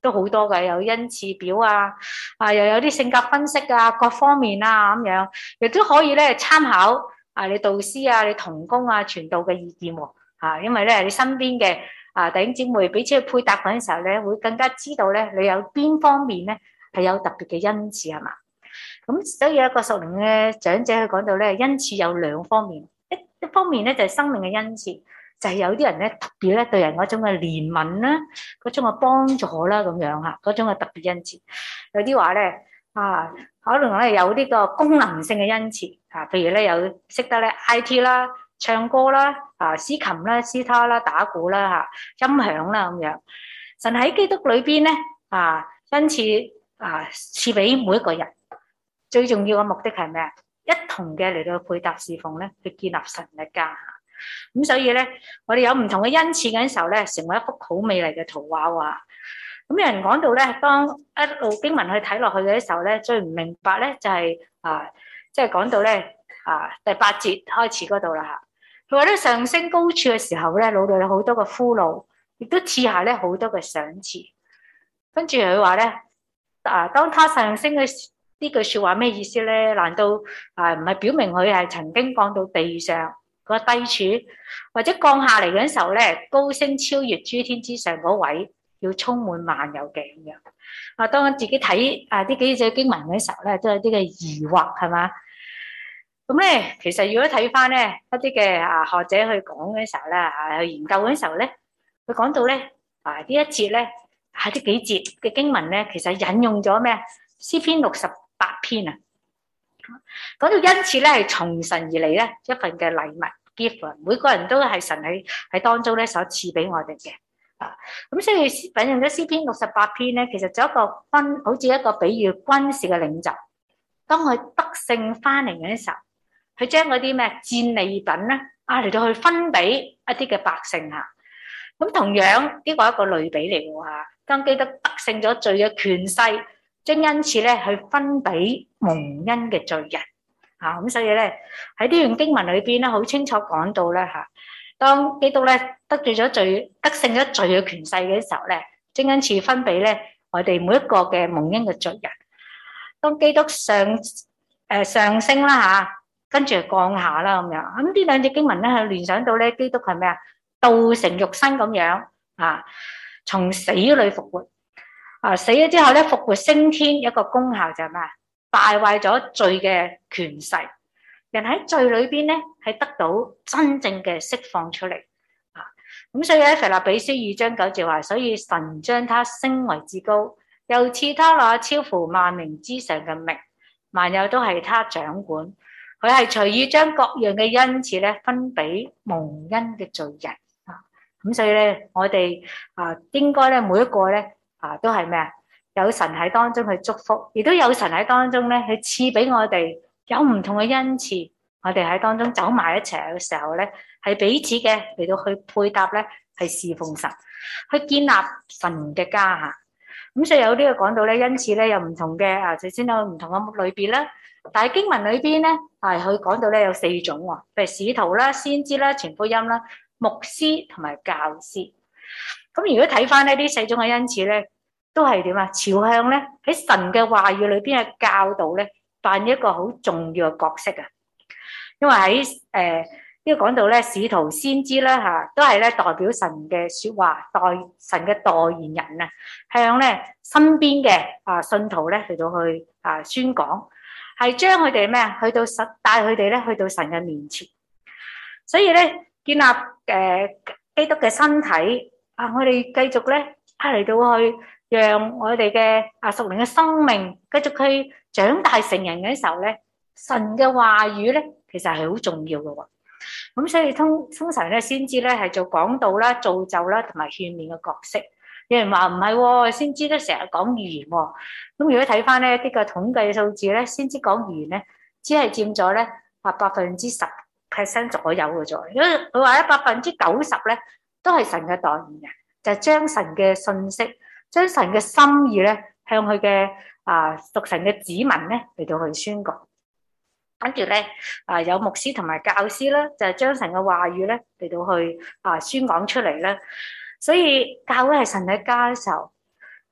A: 都好多嘅，有恩賜表啊，啊又有啲性格分析啊，各方面啊咁樣，亦都可以咧參考啊你導師啊、你同工啊、傳道嘅意見喎，啊，因為咧你身邊嘅啊弟兄姊妹彼此去配搭嗰陣時候咧，會更加知道咧你有邊方面咧係有特別嘅恩賜係嘛？咁所以有一個屬靈嘅長者去講到咧，恩賜有兩方面，一一方面咧就係生命嘅恩賜。就係有啲人咧特別咧對人嗰種嘅憐憫啦，嗰種嘅幫助啦咁樣嚇，嗰種嘅特別恩賜。有啲話咧啊，可能咧有呢個功能性嘅恩賜啊，譬如咧有識得咧 I T 啦、唱歌啦、啊司琴啦、司他啦、打鼓啦嚇、音響啦咁樣。神喺基督裏邊咧啊，恩賜啊賜俾每一個人。最重要嘅目的係咩啊？一同嘅嚟到配搭侍奉咧，去建立神嘅家。咁所以咧，我哋有唔同嘅恩賜嗰陣時候咧，成為一幅好美麗嘅圖畫喎。咁有人講到咧，當一路經文去睇落去嘅時候咧，最唔明白咧就係、是、啊，即係講到咧啊第八節開始嗰度啦嚇。佢話咧上升高處嘅時候咧，老豆有好多個俘虜，亦都賜下咧好多嘅賞賜。跟住佢話咧啊，當他上升嘅呢句説話咩意思咧？難道啊唔係表明佢係曾經降到地上個低處，或者降下嚟嗰陣時候咧，高升超越諸天之上嗰位，要充滿萬有嘅咁樣。啊，當我自己睇啊啲幾隻經文嘅時候咧，都有啲嘅疑惑係嘛？咁咧，其實如果睇翻咧一啲嘅啊學者去講嘅時候咧，啊去研究嗰陣時候咧，佢講到咧啊呢一節咧，啊啲幾節嘅經文咧，其實引用咗咩詩篇六十八篇啊。講到恩賜咧，係從神而嚟咧一份嘅禮物 gift， 每個人都係神喺喺當中咧所賜俾我哋嘅啊。咁所以引用咗詩篇六十八篇咧，其實就一個軍，好似一個比喻軍事嘅領袖，當佢得勝翻嚟嘅時候，佢將嗰啲咩戰利品咧啊嚟到去分俾一啲嘅百姓嚇。咁同樣呢個係一個類比嚟嘅喎嚇，當基督得勝咗罪嘅權勢，將恩賜咧去分俾蒙恩嘅罪人啊。咁所以咧喺呢段經文裏邊咧，好清楚講到咧嚇，當基督咧得罪咗罪，得勝咗罪嘅權勢嘅時候咧，將恩賜分俾咧我哋每一個嘅蒙恩嘅罪人。當基督上誒上升啦嚇，跟住降下啦咁樣。咁呢兩隻經文咧係聯想到咧，基督係咩啊？道成肉身咁樣啊，從死裏復活。啊！死咗之後咧，復活升天，一個功效就係咩啊？敗壞咗罪嘅權勢，人喺罪裏邊咧係得到真正嘅釋放出嚟啊！咁所以喺腓立比書二章九節話，所以神將他升為至高，又賜他那超乎萬名之上嘅名，萬有都係他掌管。佢係隨意將各樣嘅恩賜咧分俾蒙恩嘅罪人啊！咁所以咧，我哋啊應該咧每一個咧。啊，都係咩啊？有神喺當中去祝福，亦都有神喺當中咧去賜俾我哋有唔同嘅恩賜。我哋喺當中走埋一齊嘅時候咧，係彼此嘅嚟到去配搭咧，係侍奉神，去建立神嘅家嚇。咁所以有呢個講到咧，恩賜咧有唔同嘅啊，首先有唔同嘅類別啦。但係經文裏邊咧，係佢講到咧有四種喎，譬如使徒啦、先知啦、傳福音啦、牧師同埋教師。咁如果睇翻呢啲四種嘅恩賜咧，都係點啊？朝向咧喺神嘅話語裏邊嘅教導咧，扮演一個好重要嘅角色啊！因為喺誒呢個講到咧，使徒先知啦嚇，都係咧代表神嘅説話，代神嘅代言人啊，向咧身邊嘅啊信徒咧嚟到去啊宣講，係將佢哋咩啊去到神帶佢哋咧去到神嘅面前，所以咧建立誒基督嘅身體。啊！我哋繼續咧，啊嚟到去讓我哋嘅啊屬靈嘅生命繼續去長大成人嘅時候咧，神嘅話語咧其實係好重要嘅喎。咁所以通通常咧，先知咧係做講道啦、造就啦同埋勸勉嘅角色。有人話唔係喎，先知都成日講預言喎。咁如果睇翻呢啲嘅統計數字咧，先知講預言咧，只係佔咗咧啊百分之十 percent 左右嘅啫。因為佢話咧百分之九十咧。都係神嘅代言人，就係將神嘅信息、將神嘅心意咧，向佢嘅啊屬神嘅子民咧嚟到去宣講。跟住咧啊，有牧師同埋教師啦，就係將神嘅話語咧嚟到去啊宣講出嚟啦。所以教會係神嘅家嘅時候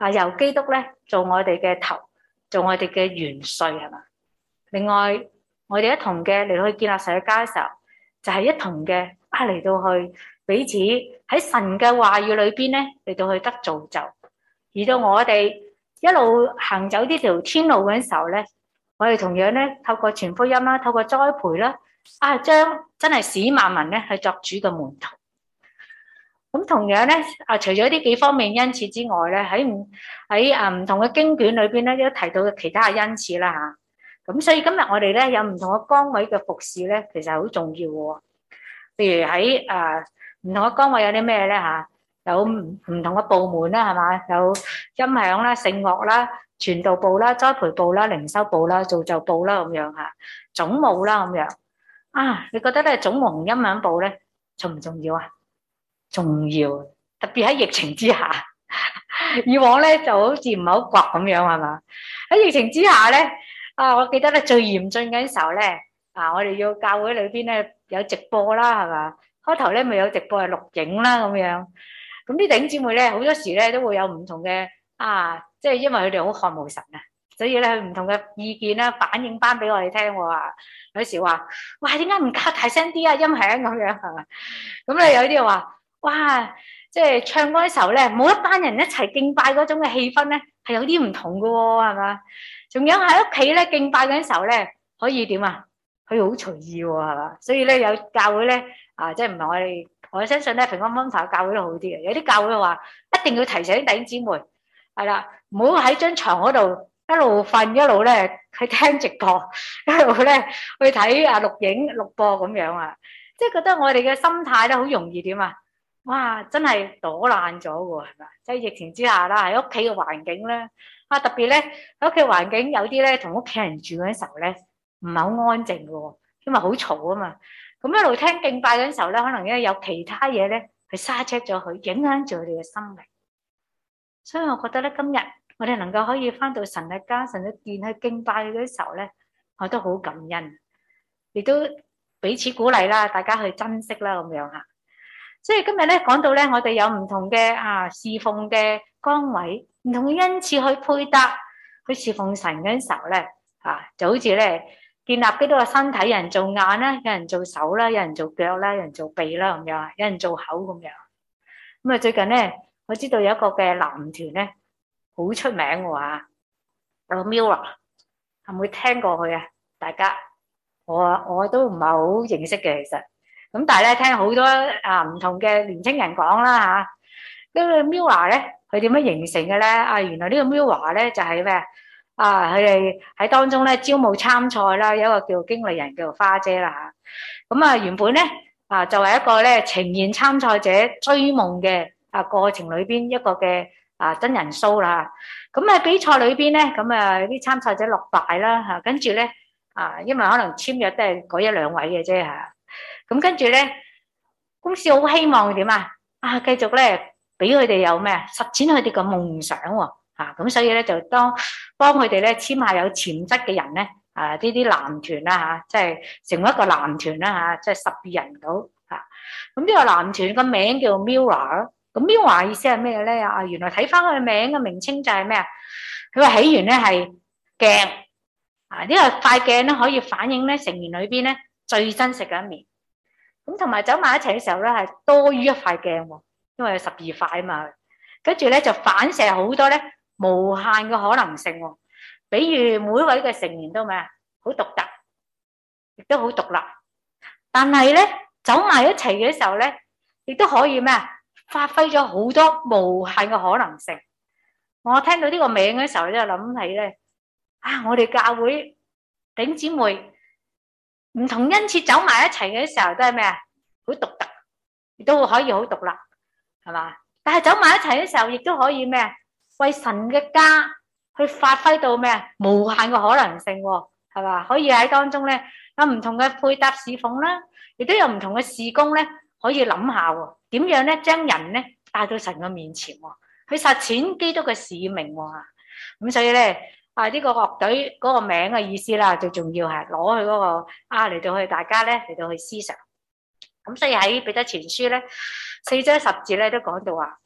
A: 啊，由基督咧做我哋嘅頭，做我哋嘅元帥係嘛？另外，我哋一同嘅嚟到去建立神嘅家嘅時候，就係、是、一同嘅啊嚟到去彼此喺神嘅話語裏邊咧嚟到去得造就，而到我哋一路行走呢條天路嘅時候咧，我哋同樣咧透過傳福音啦，透過栽培啦，啊將真係使萬民咧去作主嘅門徒。咁同樣咧啊，除咗呢幾方面恩賜之外咧，喺唔喺啊唔同嘅經卷裏邊咧，都提到其他嘅恩賜啦嚇。咁所以今日我哋咧有唔同嘅崗位嘅服侍咧，其實好重要嘅。譬如喺啊唔同嘅崗位有啲咩咧嚇？有唔同嘅部門啦，係嘛？有音響啦、聖樂啦、傳道部啦、栽培部啦、靈修部啦、造就部啦咁樣嚇，總務啦咁樣。啊，你覺得咧總務同音響部咧重唔重要啊？重要，特別喺疫情之下，以往咧就好似唔係好覺咁樣係嘛？喺疫情之下咧，啊，我記得咧最嚴峻嘅時候咧，啊，我哋要教會裏邊咧有直播啦，係嘛？開頭咧咪有直播係錄影啦咁樣，咁啲弟兄姊妹咧好多時咧都會有唔同嘅啊，即係因為佢哋好渴慕神啊，所以咧佢唔同嘅意見啦反映翻俾我哋聽喎啊，有時話哇點解唔加大聲啲啊音響咁樣係嘛？咁咧有啲又話。哇！即係唱歌嘅時候咧，冇一班人一齊敬拜嗰種嘅氣氛咧，係有啲唔同嘅喎，係嘛？仲有喺屋企咧敬拜嗰陣時候咧，可以點啊？可以好隨意喎，係嘛？所以咧有教會咧啊，即係唔係我哋，我相信咧平安安台教會都好啲嘅。有啲教會話一定要提醒弟兄姊妹，係啦，唔好喺張床嗰度一路瞓一路咧去聽直播，一路咧去睇啊錄影錄播咁樣啊，即係覺得我哋嘅心態咧好容易點啊？哇！真係躲爛咗喎，係嘛？即係疫情之下啦，喺屋企嘅環境咧，啊特別咧喺屋企環境有啲咧同屋企人住嗰陣時候咧，唔係好安靜嘅喎，因為好嘈啊嘛。咁一路聽敬拜嗰陣時候咧，可能咧有其他嘢咧去沙車咗佢，影響住佢哋嘅心靈。所以我覺得咧，今日我哋能夠可以翻到神嘅家、神嘅殿去敬拜嗰啲時候咧，我都好感恩，亦都彼此鼓勵啦，大家去珍惜啦咁樣嚇。所以今日咧講到咧，我哋有唔同嘅啊侍奉嘅崗位，唔同嘅恩賜去配搭去侍奉神嗰陣時候咧，啊就好似咧建立基督嘅身體，有人做眼啦，有人做手啦，有人做腳啦，有人做鼻啦咁樣，有人做口咁樣。咁啊最近咧，我知道有一個嘅男團咧好出名嘅嚇，有個 Mirror，有冇聽過佢啊？大家我我都唔係好認識嘅其實。咁但係咧，聽好多啊唔同嘅年青人講啦嚇，呢個 Mirror 咧，佢點樣形成嘅咧？啊，原來呢個 Mirror 咧就係咩啊？佢哋喺當中咧招募參賽啦，有一個叫經理人叫做花姐啦嚇。咁啊原本咧啊就係一個咧呈現參賽者追夢嘅啊過程裏邊一個嘅啊真人 show 啦。咁喺比賽裏邊咧，咁啊啲參賽者落敗啦嚇，跟住咧啊，因為可能簽約都係嗰一兩位嘅啫嚇。咁跟住咧，公司好希望點啊？啊，繼續咧俾佢哋有咩啊？實踐佢哋嘅夢想喎，嚇咁所以咧就當幫佢哋咧簽下有潛質嘅人咧，啊呢啲男團啦嚇，即係成為一個男團啦嚇，即係十二人到嚇。咁呢個男團個名叫 Mirror 咯。咁 Mirror 意思係咩咧？啊，原來睇翻佢嘅名嘅名稱就係咩啊？佢個起源咧係鏡啊，呢個塊鏡咧可以反映咧成員裏邊咧最真實嘅一面。咁同埋走埋一齊嘅時候咧，係多於一塊鏡喎，因為有十二塊啊嘛。跟住咧就反射好多咧無限嘅可能性喎。比如每一位嘅成員都咩啊？好獨特，亦都好獨立。但係咧走埋一齊嘅時候咧，亦都可以咩啊？發揮咗好多無限嘅可能性。我聽到呢個名嘅時候咧，就諗起咧啊，我哋教會頂姊妹。唔同恩賜走埋一齊嘅時候都係咩啊？好獨特，亦都可以好獨立，係嘛？但係走埋一齊嘅時候，亦都可以咩啊？為神嘅家去發揮到咩啊？無限嘅可能性喎，係嘛？可以喺當中咧有唔同嘅配搭侍奉啦，亦都有唔同嘅事工咧，可以諗下喎，點樣咧將人咧帶到神嘅面前喎，去實踐基督嘅使命喎。咁所以咧。啊！呢、這個樂隊嗰個名嘅意思啦，最重要係攞去嗰個啊嚟到去大家咧嚟到去思想。咁所以喺彼得前書咧四章十節咧都講到話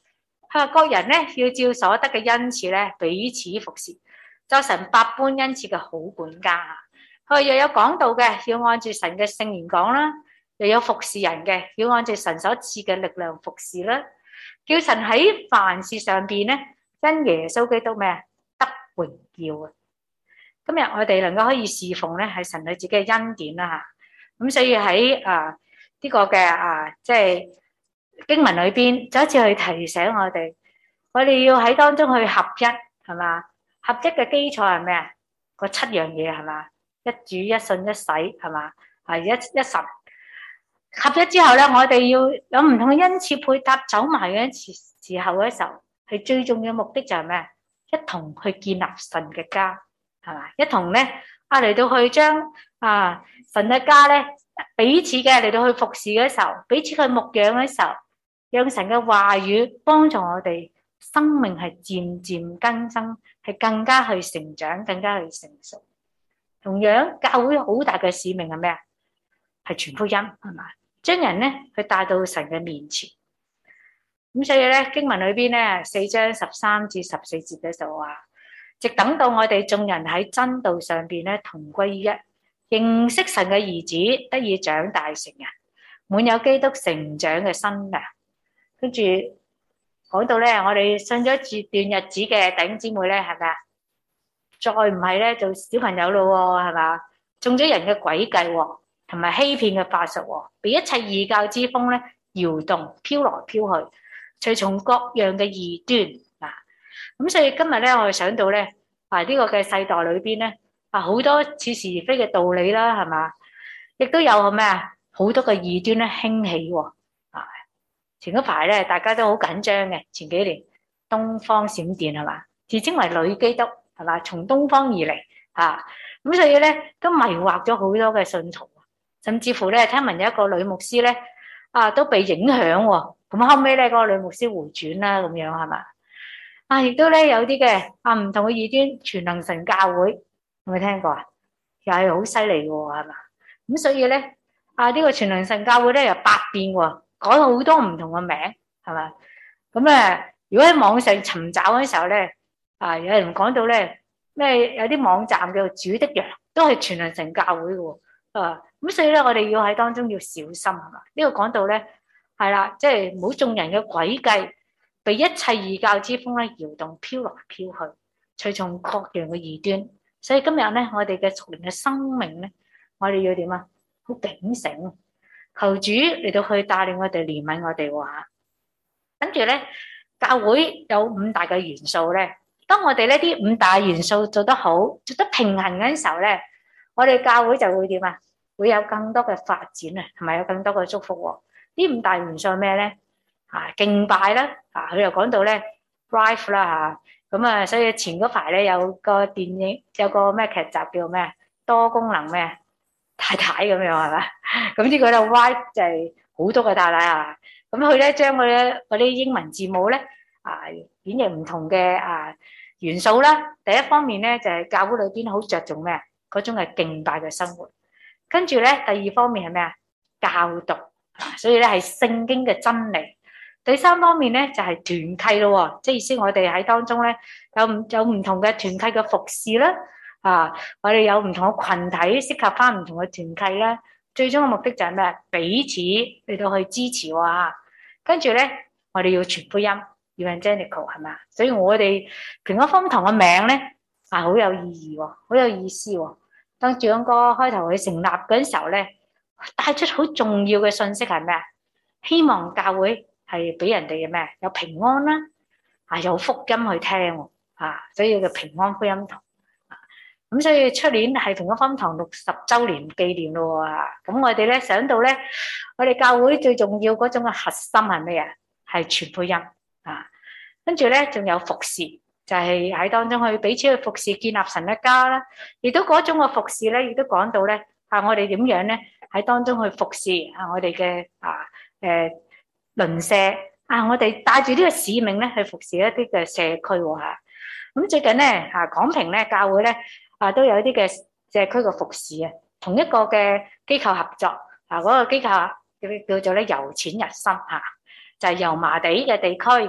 A: 佢話各人咧要照所得嘅恩賜咧彼此服侍，就神百般恩賜嘅好管家。佢話又有講道嘅，要按住神嘅聖言講啦；又有服侍人嘅，要按住神所賜嘅力量服侍啦。叫神喺凡事上邊咧，因耶穌基督咩得榮耀啊！今日我哋能夠可以侍奉咧，係神佢自己嘅恩典啦嚇。咁所以喺啊呢個嘅啊即係經文裏邊，就好似去提醒我哋，我哋要喺當中去合一，係嘛？合一嘅基礎係咩啊？嗰七樣嘢係嘛？一主一信一洗係嘛？係一一神合一之後咧，我哋要有唔同嘅恩賜配搭走埋嘅時時候嘅時候，係最重要嘅目的就係咩？一同去建立神嘅家。係嘛？一同咧啊嚟到去將啊神嘅家咧彼此嘅嚟到去服侍嘅時候，彼此去牧養嘅時候，讓神嘅話語幫助我哋生命係漸漸更新，係更加去成長，更加去成熟。同樣教會好大嘅使命係咩啊？係傳福音，係嘛？將人咧去帶到神嘅面前。咁所以咧經文裏邊咧四章十三至十四節嘅時候話，直等到我哋眾人喺真道上邊咧同歸於一，認識神嘅兒子，得以長大成人，滿有基督成長嘅身量。跟住講到咧，我哋信咗一段日子嘅弟兄姊妹咧，係咪啊？再唔係咧，做小朋友咯，係嘛？中咗人嘅詭計，同埋欺騙嘅法術，被一切異教之風咧搖動，飄來飄去，隨從各樣嘅異端。咁所以今日咧，我哋想到咧，啊呢個嘅世代裏邊咧，啊好多似是而非嘅道理啦，係嘛？亦都有咩啊？好多嘅異端咧興起喎。啊，前嗰排咧，大家都好緊張嘅。前幾年東方閃電係嘛，自稱為女基督係嘛，從東方而嚟嚇。咁所以咧都迷惑咗好多嘅信徒，甚至乎咧聽聞有一個女牧師咧啊都被影響喎。咁後尾咧嗰個女牧師回轉啦，咁樣係嘛？啊，亦都咧有啲嘅啊唔同嘅異端，全能神教會有冇聽過啊？又係好犀利嘅喎，係嘛？咁所以咧啊呢個全能神教會咧又百變喎，改好多唔同嘅名，係嘛？咁咧如果喺網上尋找嗰時候咧，啊有人講到咧咩有啲網站叫做主的羊，都係全能神教會嘅喎，啊咁所以咧我哋要喺當中要小心，係嘛？呢個講到咧係啦，即係唔好眾人嘅詭計。被一切異教之風咧搖動，飄來飄去，隨從各樣嘅異端。所以今日咧，我哋嘅屬靈嘅生命咧，我哋要點啊？好警醒，求主嚟到去帶領我哋，憐憫我哋喎。跟住咧，教會有五大嘅元素咧。當我哋呢啲五大元素做得好，做得平衡嗰陣時候咧，我哋教會就會點啊？會有更多嘅發展啊，同埋有更多嘅祝福喎。呢五大元素係咩咧？啊，敬拜啦，啊，佢又講到咧 ，Drive 啦嚇，咁啊，所以前嗰排咧有個電影，有個咩劇集叫咩多功能咩太太咁樣係嘛？咁呢個咧 Drive 就係好多個太太啊，咁佢咧將佢咧嗰啲英文字母咧啊演繹唔同嘅啊元素啦。第一方面咧就係教會裏邊好着重咩嗰種係敬拜嘅生活，跟住咧第二方面係咩啊教導，所以咧係聖經嘅真理。第三方面咧就係團契咯，即係意思我哋喺當中咧有唔有唔同嘅團契嘅服侍啦，啊，我哋有唔同嘅群體適合翻唔同嘅團契啦，最終嘅目的就係咩？彼此嚟到去支持喎，跟住咧我哋要傳福音 evangelical 係嘛？所以我哋平安福音堂嘅名咧啊好有意義喎，好有意思喎。當長哥開頭去成立嗰陣時候咧，帶出好重要嘅信息係咩啊？希望教會係俾人哋嘅咩？有平安啦，啊有福音去聽喎，啊所以叫平安福音堂。咁所以出年係平安福音堂六十週年紀念咯喎，咁我哋咧想到咧，我哋教會最重要嗰種嘅核心係咩啊？係傳福音啊，跟住咧仲有服侍，就係喺當中去彼此去服侍建立神嘅家啦。亦都嗰種嘅服侍咧，亦都講到咧，啊我哋點樣咧喺當中去服侍啊我哋嘅啊誒。鄰舍啊！我哋帶住呢個使命咧，去服侍一啲嘅社區喎嚇。咁最近咧啊，廣平咧教會咧啊，都有一啲嘅社區嘅服侍啊，同一個嘅機構合作啊，嗰個機構叫叫做咧油錢日心嚇，就係油麻地嘅地區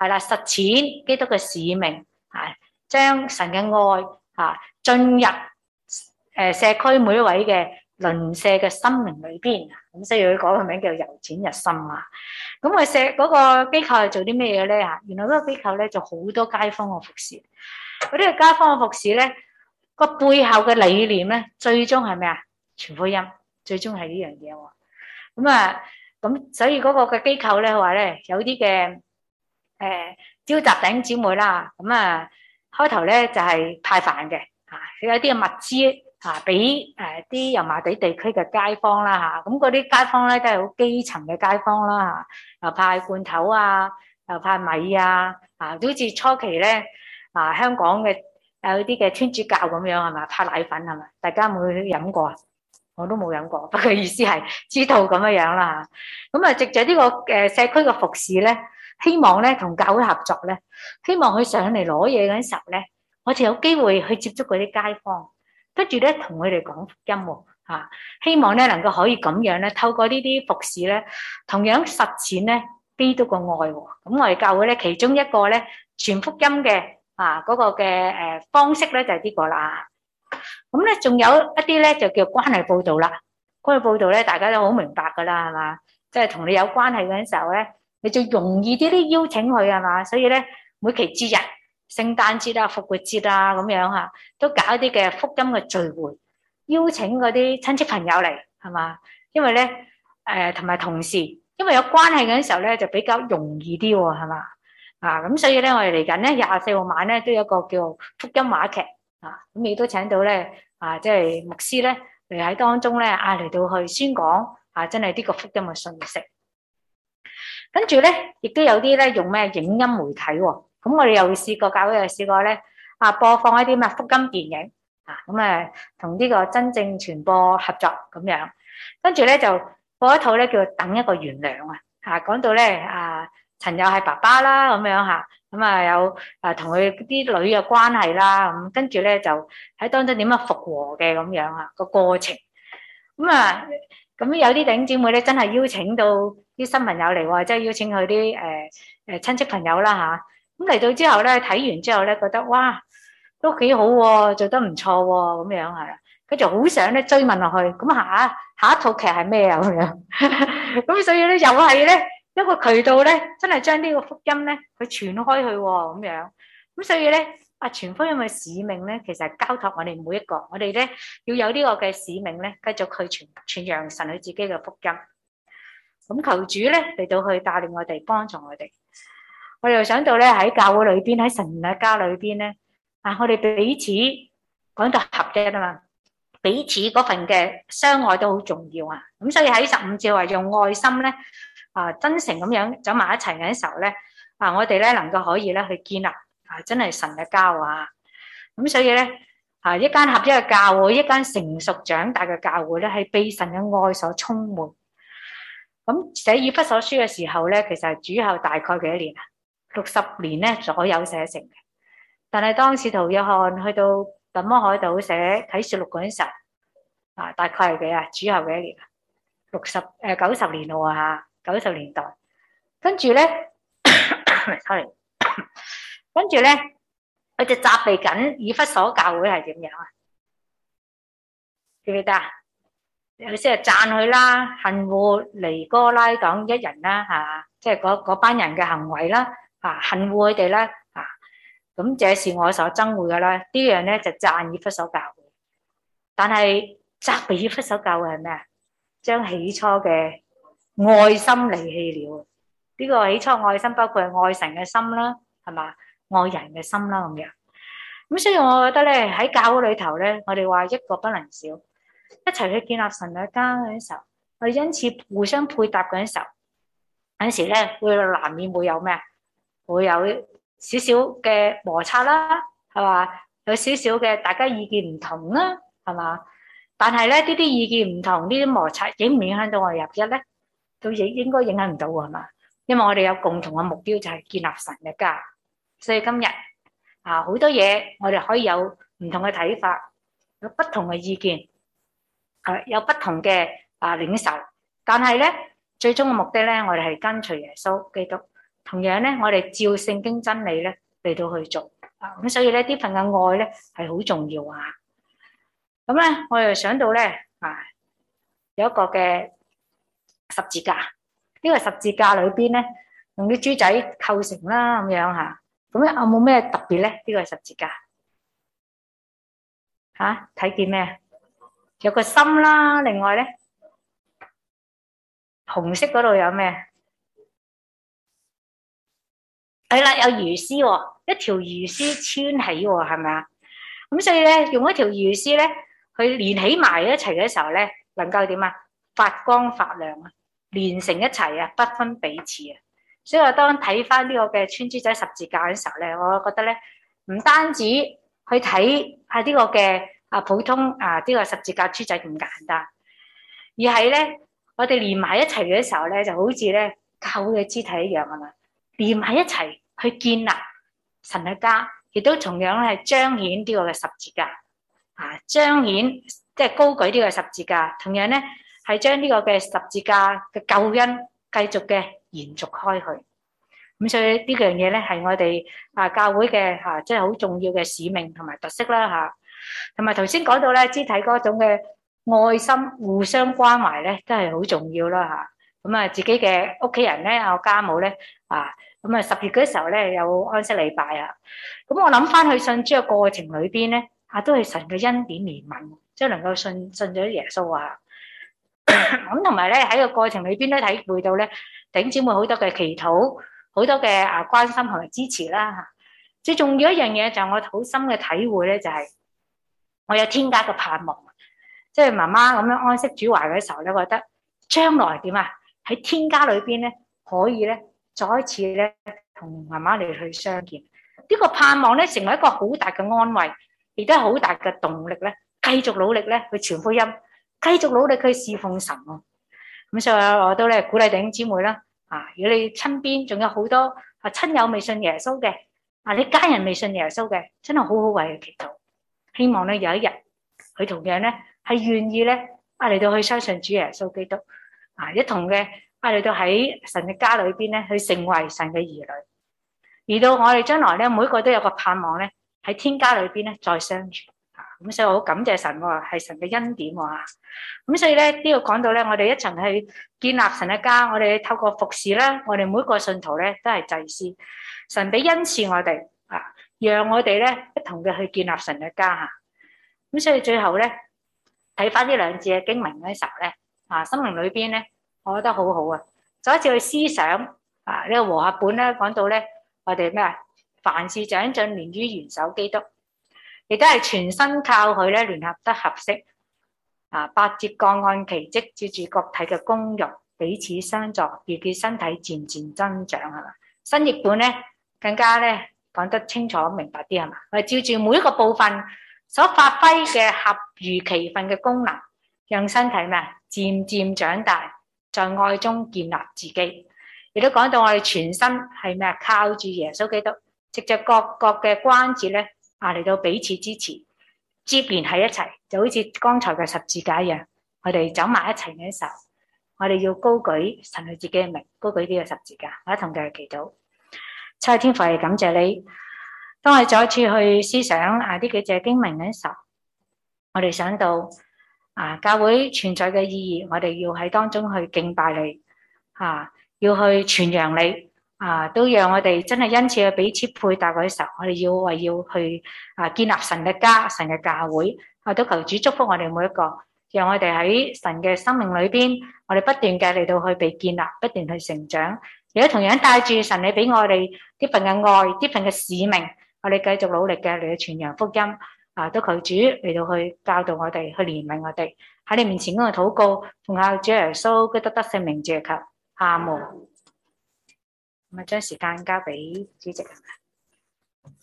A: 係啦，實踐基督嘅使命，啊，將神嘅愛啊進入誒社區每一位嘅鄰舍嘅心靈裏邊。咁所以佢講個名叫由淺入深啊。咁佢社嗰個機構係做啲咩嘢咧？嚇，原來嗰個機構咧做好多街坊嘅服侍。嗰啲街坊嘅服侍咧，個背後嘅理念咧，最終係咩啊？傳福音，最終係呢樣嘢喎。咁啊，咁所以嗰個嘅機構咧話咧，有啲嘅誒召集弟兄姊妹啦，咁啊開頭咧就係派飯嘅嚇，有啲嘅物資嚇俾誒啲油麻地地區嘅街坊啦嚇，咁嗰啲街坊咧都係好基層嘅街坊啦嚇，又派罐頭啊，又派米啊，啊好似初期咧啊香港嘅有啲嘅天主教咁樣係咪？派奶粉係咪？大家有冇飲過啊？我都冇飲過，不過意思係知道咁樣樣啦嚇。咁啊，藉著呢個誒社區嘅服侍咧，希望咧同教會合作咧，希望佢上嚟攞嘢嗰陣時候咧，我哋有機會去接觸嗰啲街坊，跟住咧同佢哋講福音喎嚇。希望咧能夠可以咁樣咧，透過呢啲服侍咧，同樣實踐咧基督嘅愛喎。咁我哋教會咧其中一個咧傳福音嘅啊嗰個嘅誒方式咧就係呢個啦。咁咧，仲有一啲咧就叫關係報導啦。關係報導咧，大家都好明白噶啦，係嘛？即係同你有關係嗰陣時候咧，你就容易啲啲邀請佢係嘛？所以咧，每期節日、聖誕節啊、復活節啊咁樣嚇，都搞一啲嘅福音嘅聚會，邀請嗰啲親戚朋友嚟係嘛？因為咧誒同埋同事，因為有關係嗰陣時候咧，就比較容易啲喎係嘛？啊咁，所以咧我哋嚟緊咧廿四號晚咧都有一個叫福音話劇。啊，咁亦都請到咧，啊，即係牧師咧嚟喺當中咧，啊嚟到去宣講，啊，真係呢個福音嘅信息。跟住咧，亦都有啲咧用咩影音媒體喎。咁我哋又試過，教會又試過咧，啊播放一啲咩福音電影，啊咁誒同呢個真正傳播合作咁樣。跟住咧就播一套咧叫《等一個原諒》啊，嚇講到咧啊陳友係爸爸啦咁樣嚇。咁啊有啊同佢啲女嘅關係啦，咁跟住咧就喺當中點樣復和嘅咁樣啊個過程。咁啊咁有啲弟兄姊妹咧真係邀請到啲新朋友嚟喎，即係邀請佢啲誒誒親戚朋友啦嚇。咁嚟到之後咧睇完之後咧覺得哇都幾好喎，做得唔錯喎咁樣係啦，跟住好想咧追問落去。咁下下一套劇係咩啊咁樣？咁所以咧又係咧。一個渠道咧，真係將呢個福音咧，佢傳開去喎，咁樣。咁所以咧，啊傳福音嘅使命咧，其實係交託我哋每一個，我哋咧要有呢個嘅使命咧，繼續去傳傳揚神佢自己嘅福音。咁求主咧嚟到去帶領我哋，幫助我哋。我又想到咧喺教會裏邊，喺神嘅家裏邊咧，啊我哋彼此講到合一啊嘛，彼此嗰份嘅相愛都好重要啊。咁所以喺十五節話用愛心咧。啊，真誠咁樣走埋一齊嘅時候咧，啊，我哋咧能夠可以咧去建立啊，真係神嘅家啊！咁所以咧，啊，一間合一嘅教會，一間成熟長大嘅教會咧，係被神嘅愛所充滿。咁寫以弗所書嘅時候咧，其實係主後大概幾多年啊？六十年咧左右寫成嘅。但係當使徒約翰去到特摩海島寫啟示錄嗰陣時候，啊，大概係幾啊？主後幾多年啊？六十誒九十年咯嚇。九十年代，跟住咧，sorry，跟住咧，佢就責備緊以弗所教會係點樣啊？記唔記得啊？有先係讚佢啦，恨惡尼哥拉黨一人啦，嚇，即係嗰嗰班人嘅行為啦，嚇，恨惡佢哋啦，嚇，咁這是我所憎惡嘅啦。呢樣咧就讚以弗所教會，但係責備以弗所教會係咩啊？將起初嘅愛心離棄了，呢個起初愛心包括係愛神嘅心啦，係嘛？愛人嘅心啦咁樣。咁所以我覺得咧喺教會裏頭咧，我哋話一個不能少，一齊去建立神嘅家嗰陣時候，我哋因此互相配搭嗰陣時候，有陣時咧會難免會有咩啊？會有少少嘅摩擦啦，係嘛？有少少嘅大家意見唔同啦，係嘛？但係咧呢啲意見唔同，呢啲摩擦影唔影響到我哋合一咧？都應應該影響唔到係嘛？因為我哋有共同嘅目標就係建立神嘅家，所以今日啊好多嘢我哋可以有唔同嘅睇法，有不同嘅意見，係有不同嘅啊領受，但係咧最終嘅目的咧，我哋係跟隨耶穌基督， 同樣咧，我哋照聖經真理咧嚟到去做啊。咁所以咧，呢份嘅愛咧係好重要啊。咁咧，我又想到咧啊，有一個嘅十字架。呢個十字架裏邊咧，用啲豬仔構成啦，咁樣嚇。咁咧有冇咩特別咧？呢個十字架嚇睇見咩？有個心啦，另外咧紅色嗰度有咩？係啦，有魚絲喎，一條魚絲穿起喎，係咪啊？咁所以咧，用一條魚絲咧，佢連起埋一齊嘅時候咧，能夠點啊？發光發亮啊！連成一齊啊，不分彼此啊！所以我當睇翻呢個嘅穿豬仔十字架嘅時候咧，我覺得咧，唔單止去睇下呢個嘅啊普通啊呢個十字架豬仔咁簡單，而係咧我哋連埋一齊嘅時候咧，就好似咧教會嘅肢體一樣啊嘛，連埋一齊去建立神嘅家，亦都同樣係彰顯呢個嘅十字架啊，彰顯即係高舉呢個十字架，同樣咧。係將呢個嘅十字架嘅救恩繼續嘅延續開去，咁所以呢樣嘢咧係我哋啊教會嘅嚇，即係好重要嘅使命同埋特色啦嚇。同埋頭先講到咧，肢體嗰種嘅愛心、互相關懷咧，都係好重要啦嚇。咁啊，自己嘅屋企人咧，我家母咧啊，咁啊十月嗰時候咧有安息禮拜啊，咁我諗翻去信主嘅過程裏邊咧，啊都係神嘅恩典憐憫，即係能夠信信咗耶穌啊。咁同埋咧喺個過程裏邊咧體會到咧弟兄姊妹好多嘅祈禱，好多嘅啊關心同埋支持啦嚇。最重要一樣嘢就係我好深嘅體會咧，就係我有天家嘅盼望，即係媽媽咁樣安息主懷嘅時候咧，覺得將來點啊喺天家裏邊咧可以咧再一次咧同媽媽嚟去相見。呢個盼望咧成為一個好大嘅安慰，亦都係好大嘅動力咧，繼續努力咧去傳福音。繼續努力去侍奉神喎，咁所以我都咧鼓勵弟兄姊妹啦。啊，如果你身邊仲有好多啊親友未信耶穌嘅，啊你家人未信耶穌嘅，真係好好為佢祈禱。希望咧有一日佢同樣咧係願意咧啊嚟到去相信主耶穌基督，啊一同嘅啊嚟到喺神嘅家裏邊咧去成為神嘅兒女，而到我哋將來咧每一個都有個盼望咧喺天家裏邊咧再相處。咁所以我好感謝神喎，係神嘅恩典喎。咁所以咧呢個講到咧，我哋一齊去建立神嘅家，我哋透過服侍啦，我哋每個信徒咧都係祭司，神俾恩賜我哋啊，讓我哋咧一同嘅去建立神嘅家嚇。咁所以最後咧睇翻呢兩節嘅經文嘅時候咧，啊心靈裏邊咧，我覺得好好啊。再一次去思想啊呢個和合本咧講到咧，我哋咩啊？凡事長進連於元首基督。亦都係全身靠佢咧聯合得合適啊！八節各按其職，照住各體嘅功用，彼此相助，而叫身體漸漸增長，係嘛？新譯本咧更加咧講得清楚明白啲，係嘛？係照住每一個部分所發揮嘅合如其分嘅功能，讓身體咩漸漸長大，在愛中建立自己。亦都講到我哋全身係咩？靠住耶穌基督，藉着各各嘅關節咧。啊！嚟到彼此支持，接連喺一齊，就好似剛才嘅十字架一樣。我哋走埋一齊嘅時候，我哋要高舉神佢自己嘅名，高舉呢個十字架，我一同嘅祈禱。親愛天父，感謝你。當我再一次去思想啊呢幾節經文嘅時候，我哋想到啊教會存在嘅意義，我哋要喺當中去敬拜你，啊要去傳揚你。啊，都讓我哋真係因此去彼此配搭嗰時候，我哋要為要去啊建立神嘅家、神嘅教會，啊都求主祝福我哋每一個，讓我哋喺神嘅生命裏邊，我哋不斷嘅嚟到去被建立，不斷去成長，亦都同樣帶住神你俾我哋呢份嘅愛、呢份嘅使命，我哋繼續努力嘅嚟去傳揚福音，啊都求主嚟到去教導我哋，去憐憫我哋，喺你面前嗰個禱告，奉靠主耶穌基督得勝名字求，阿門。咁啊，將時間交俾主席。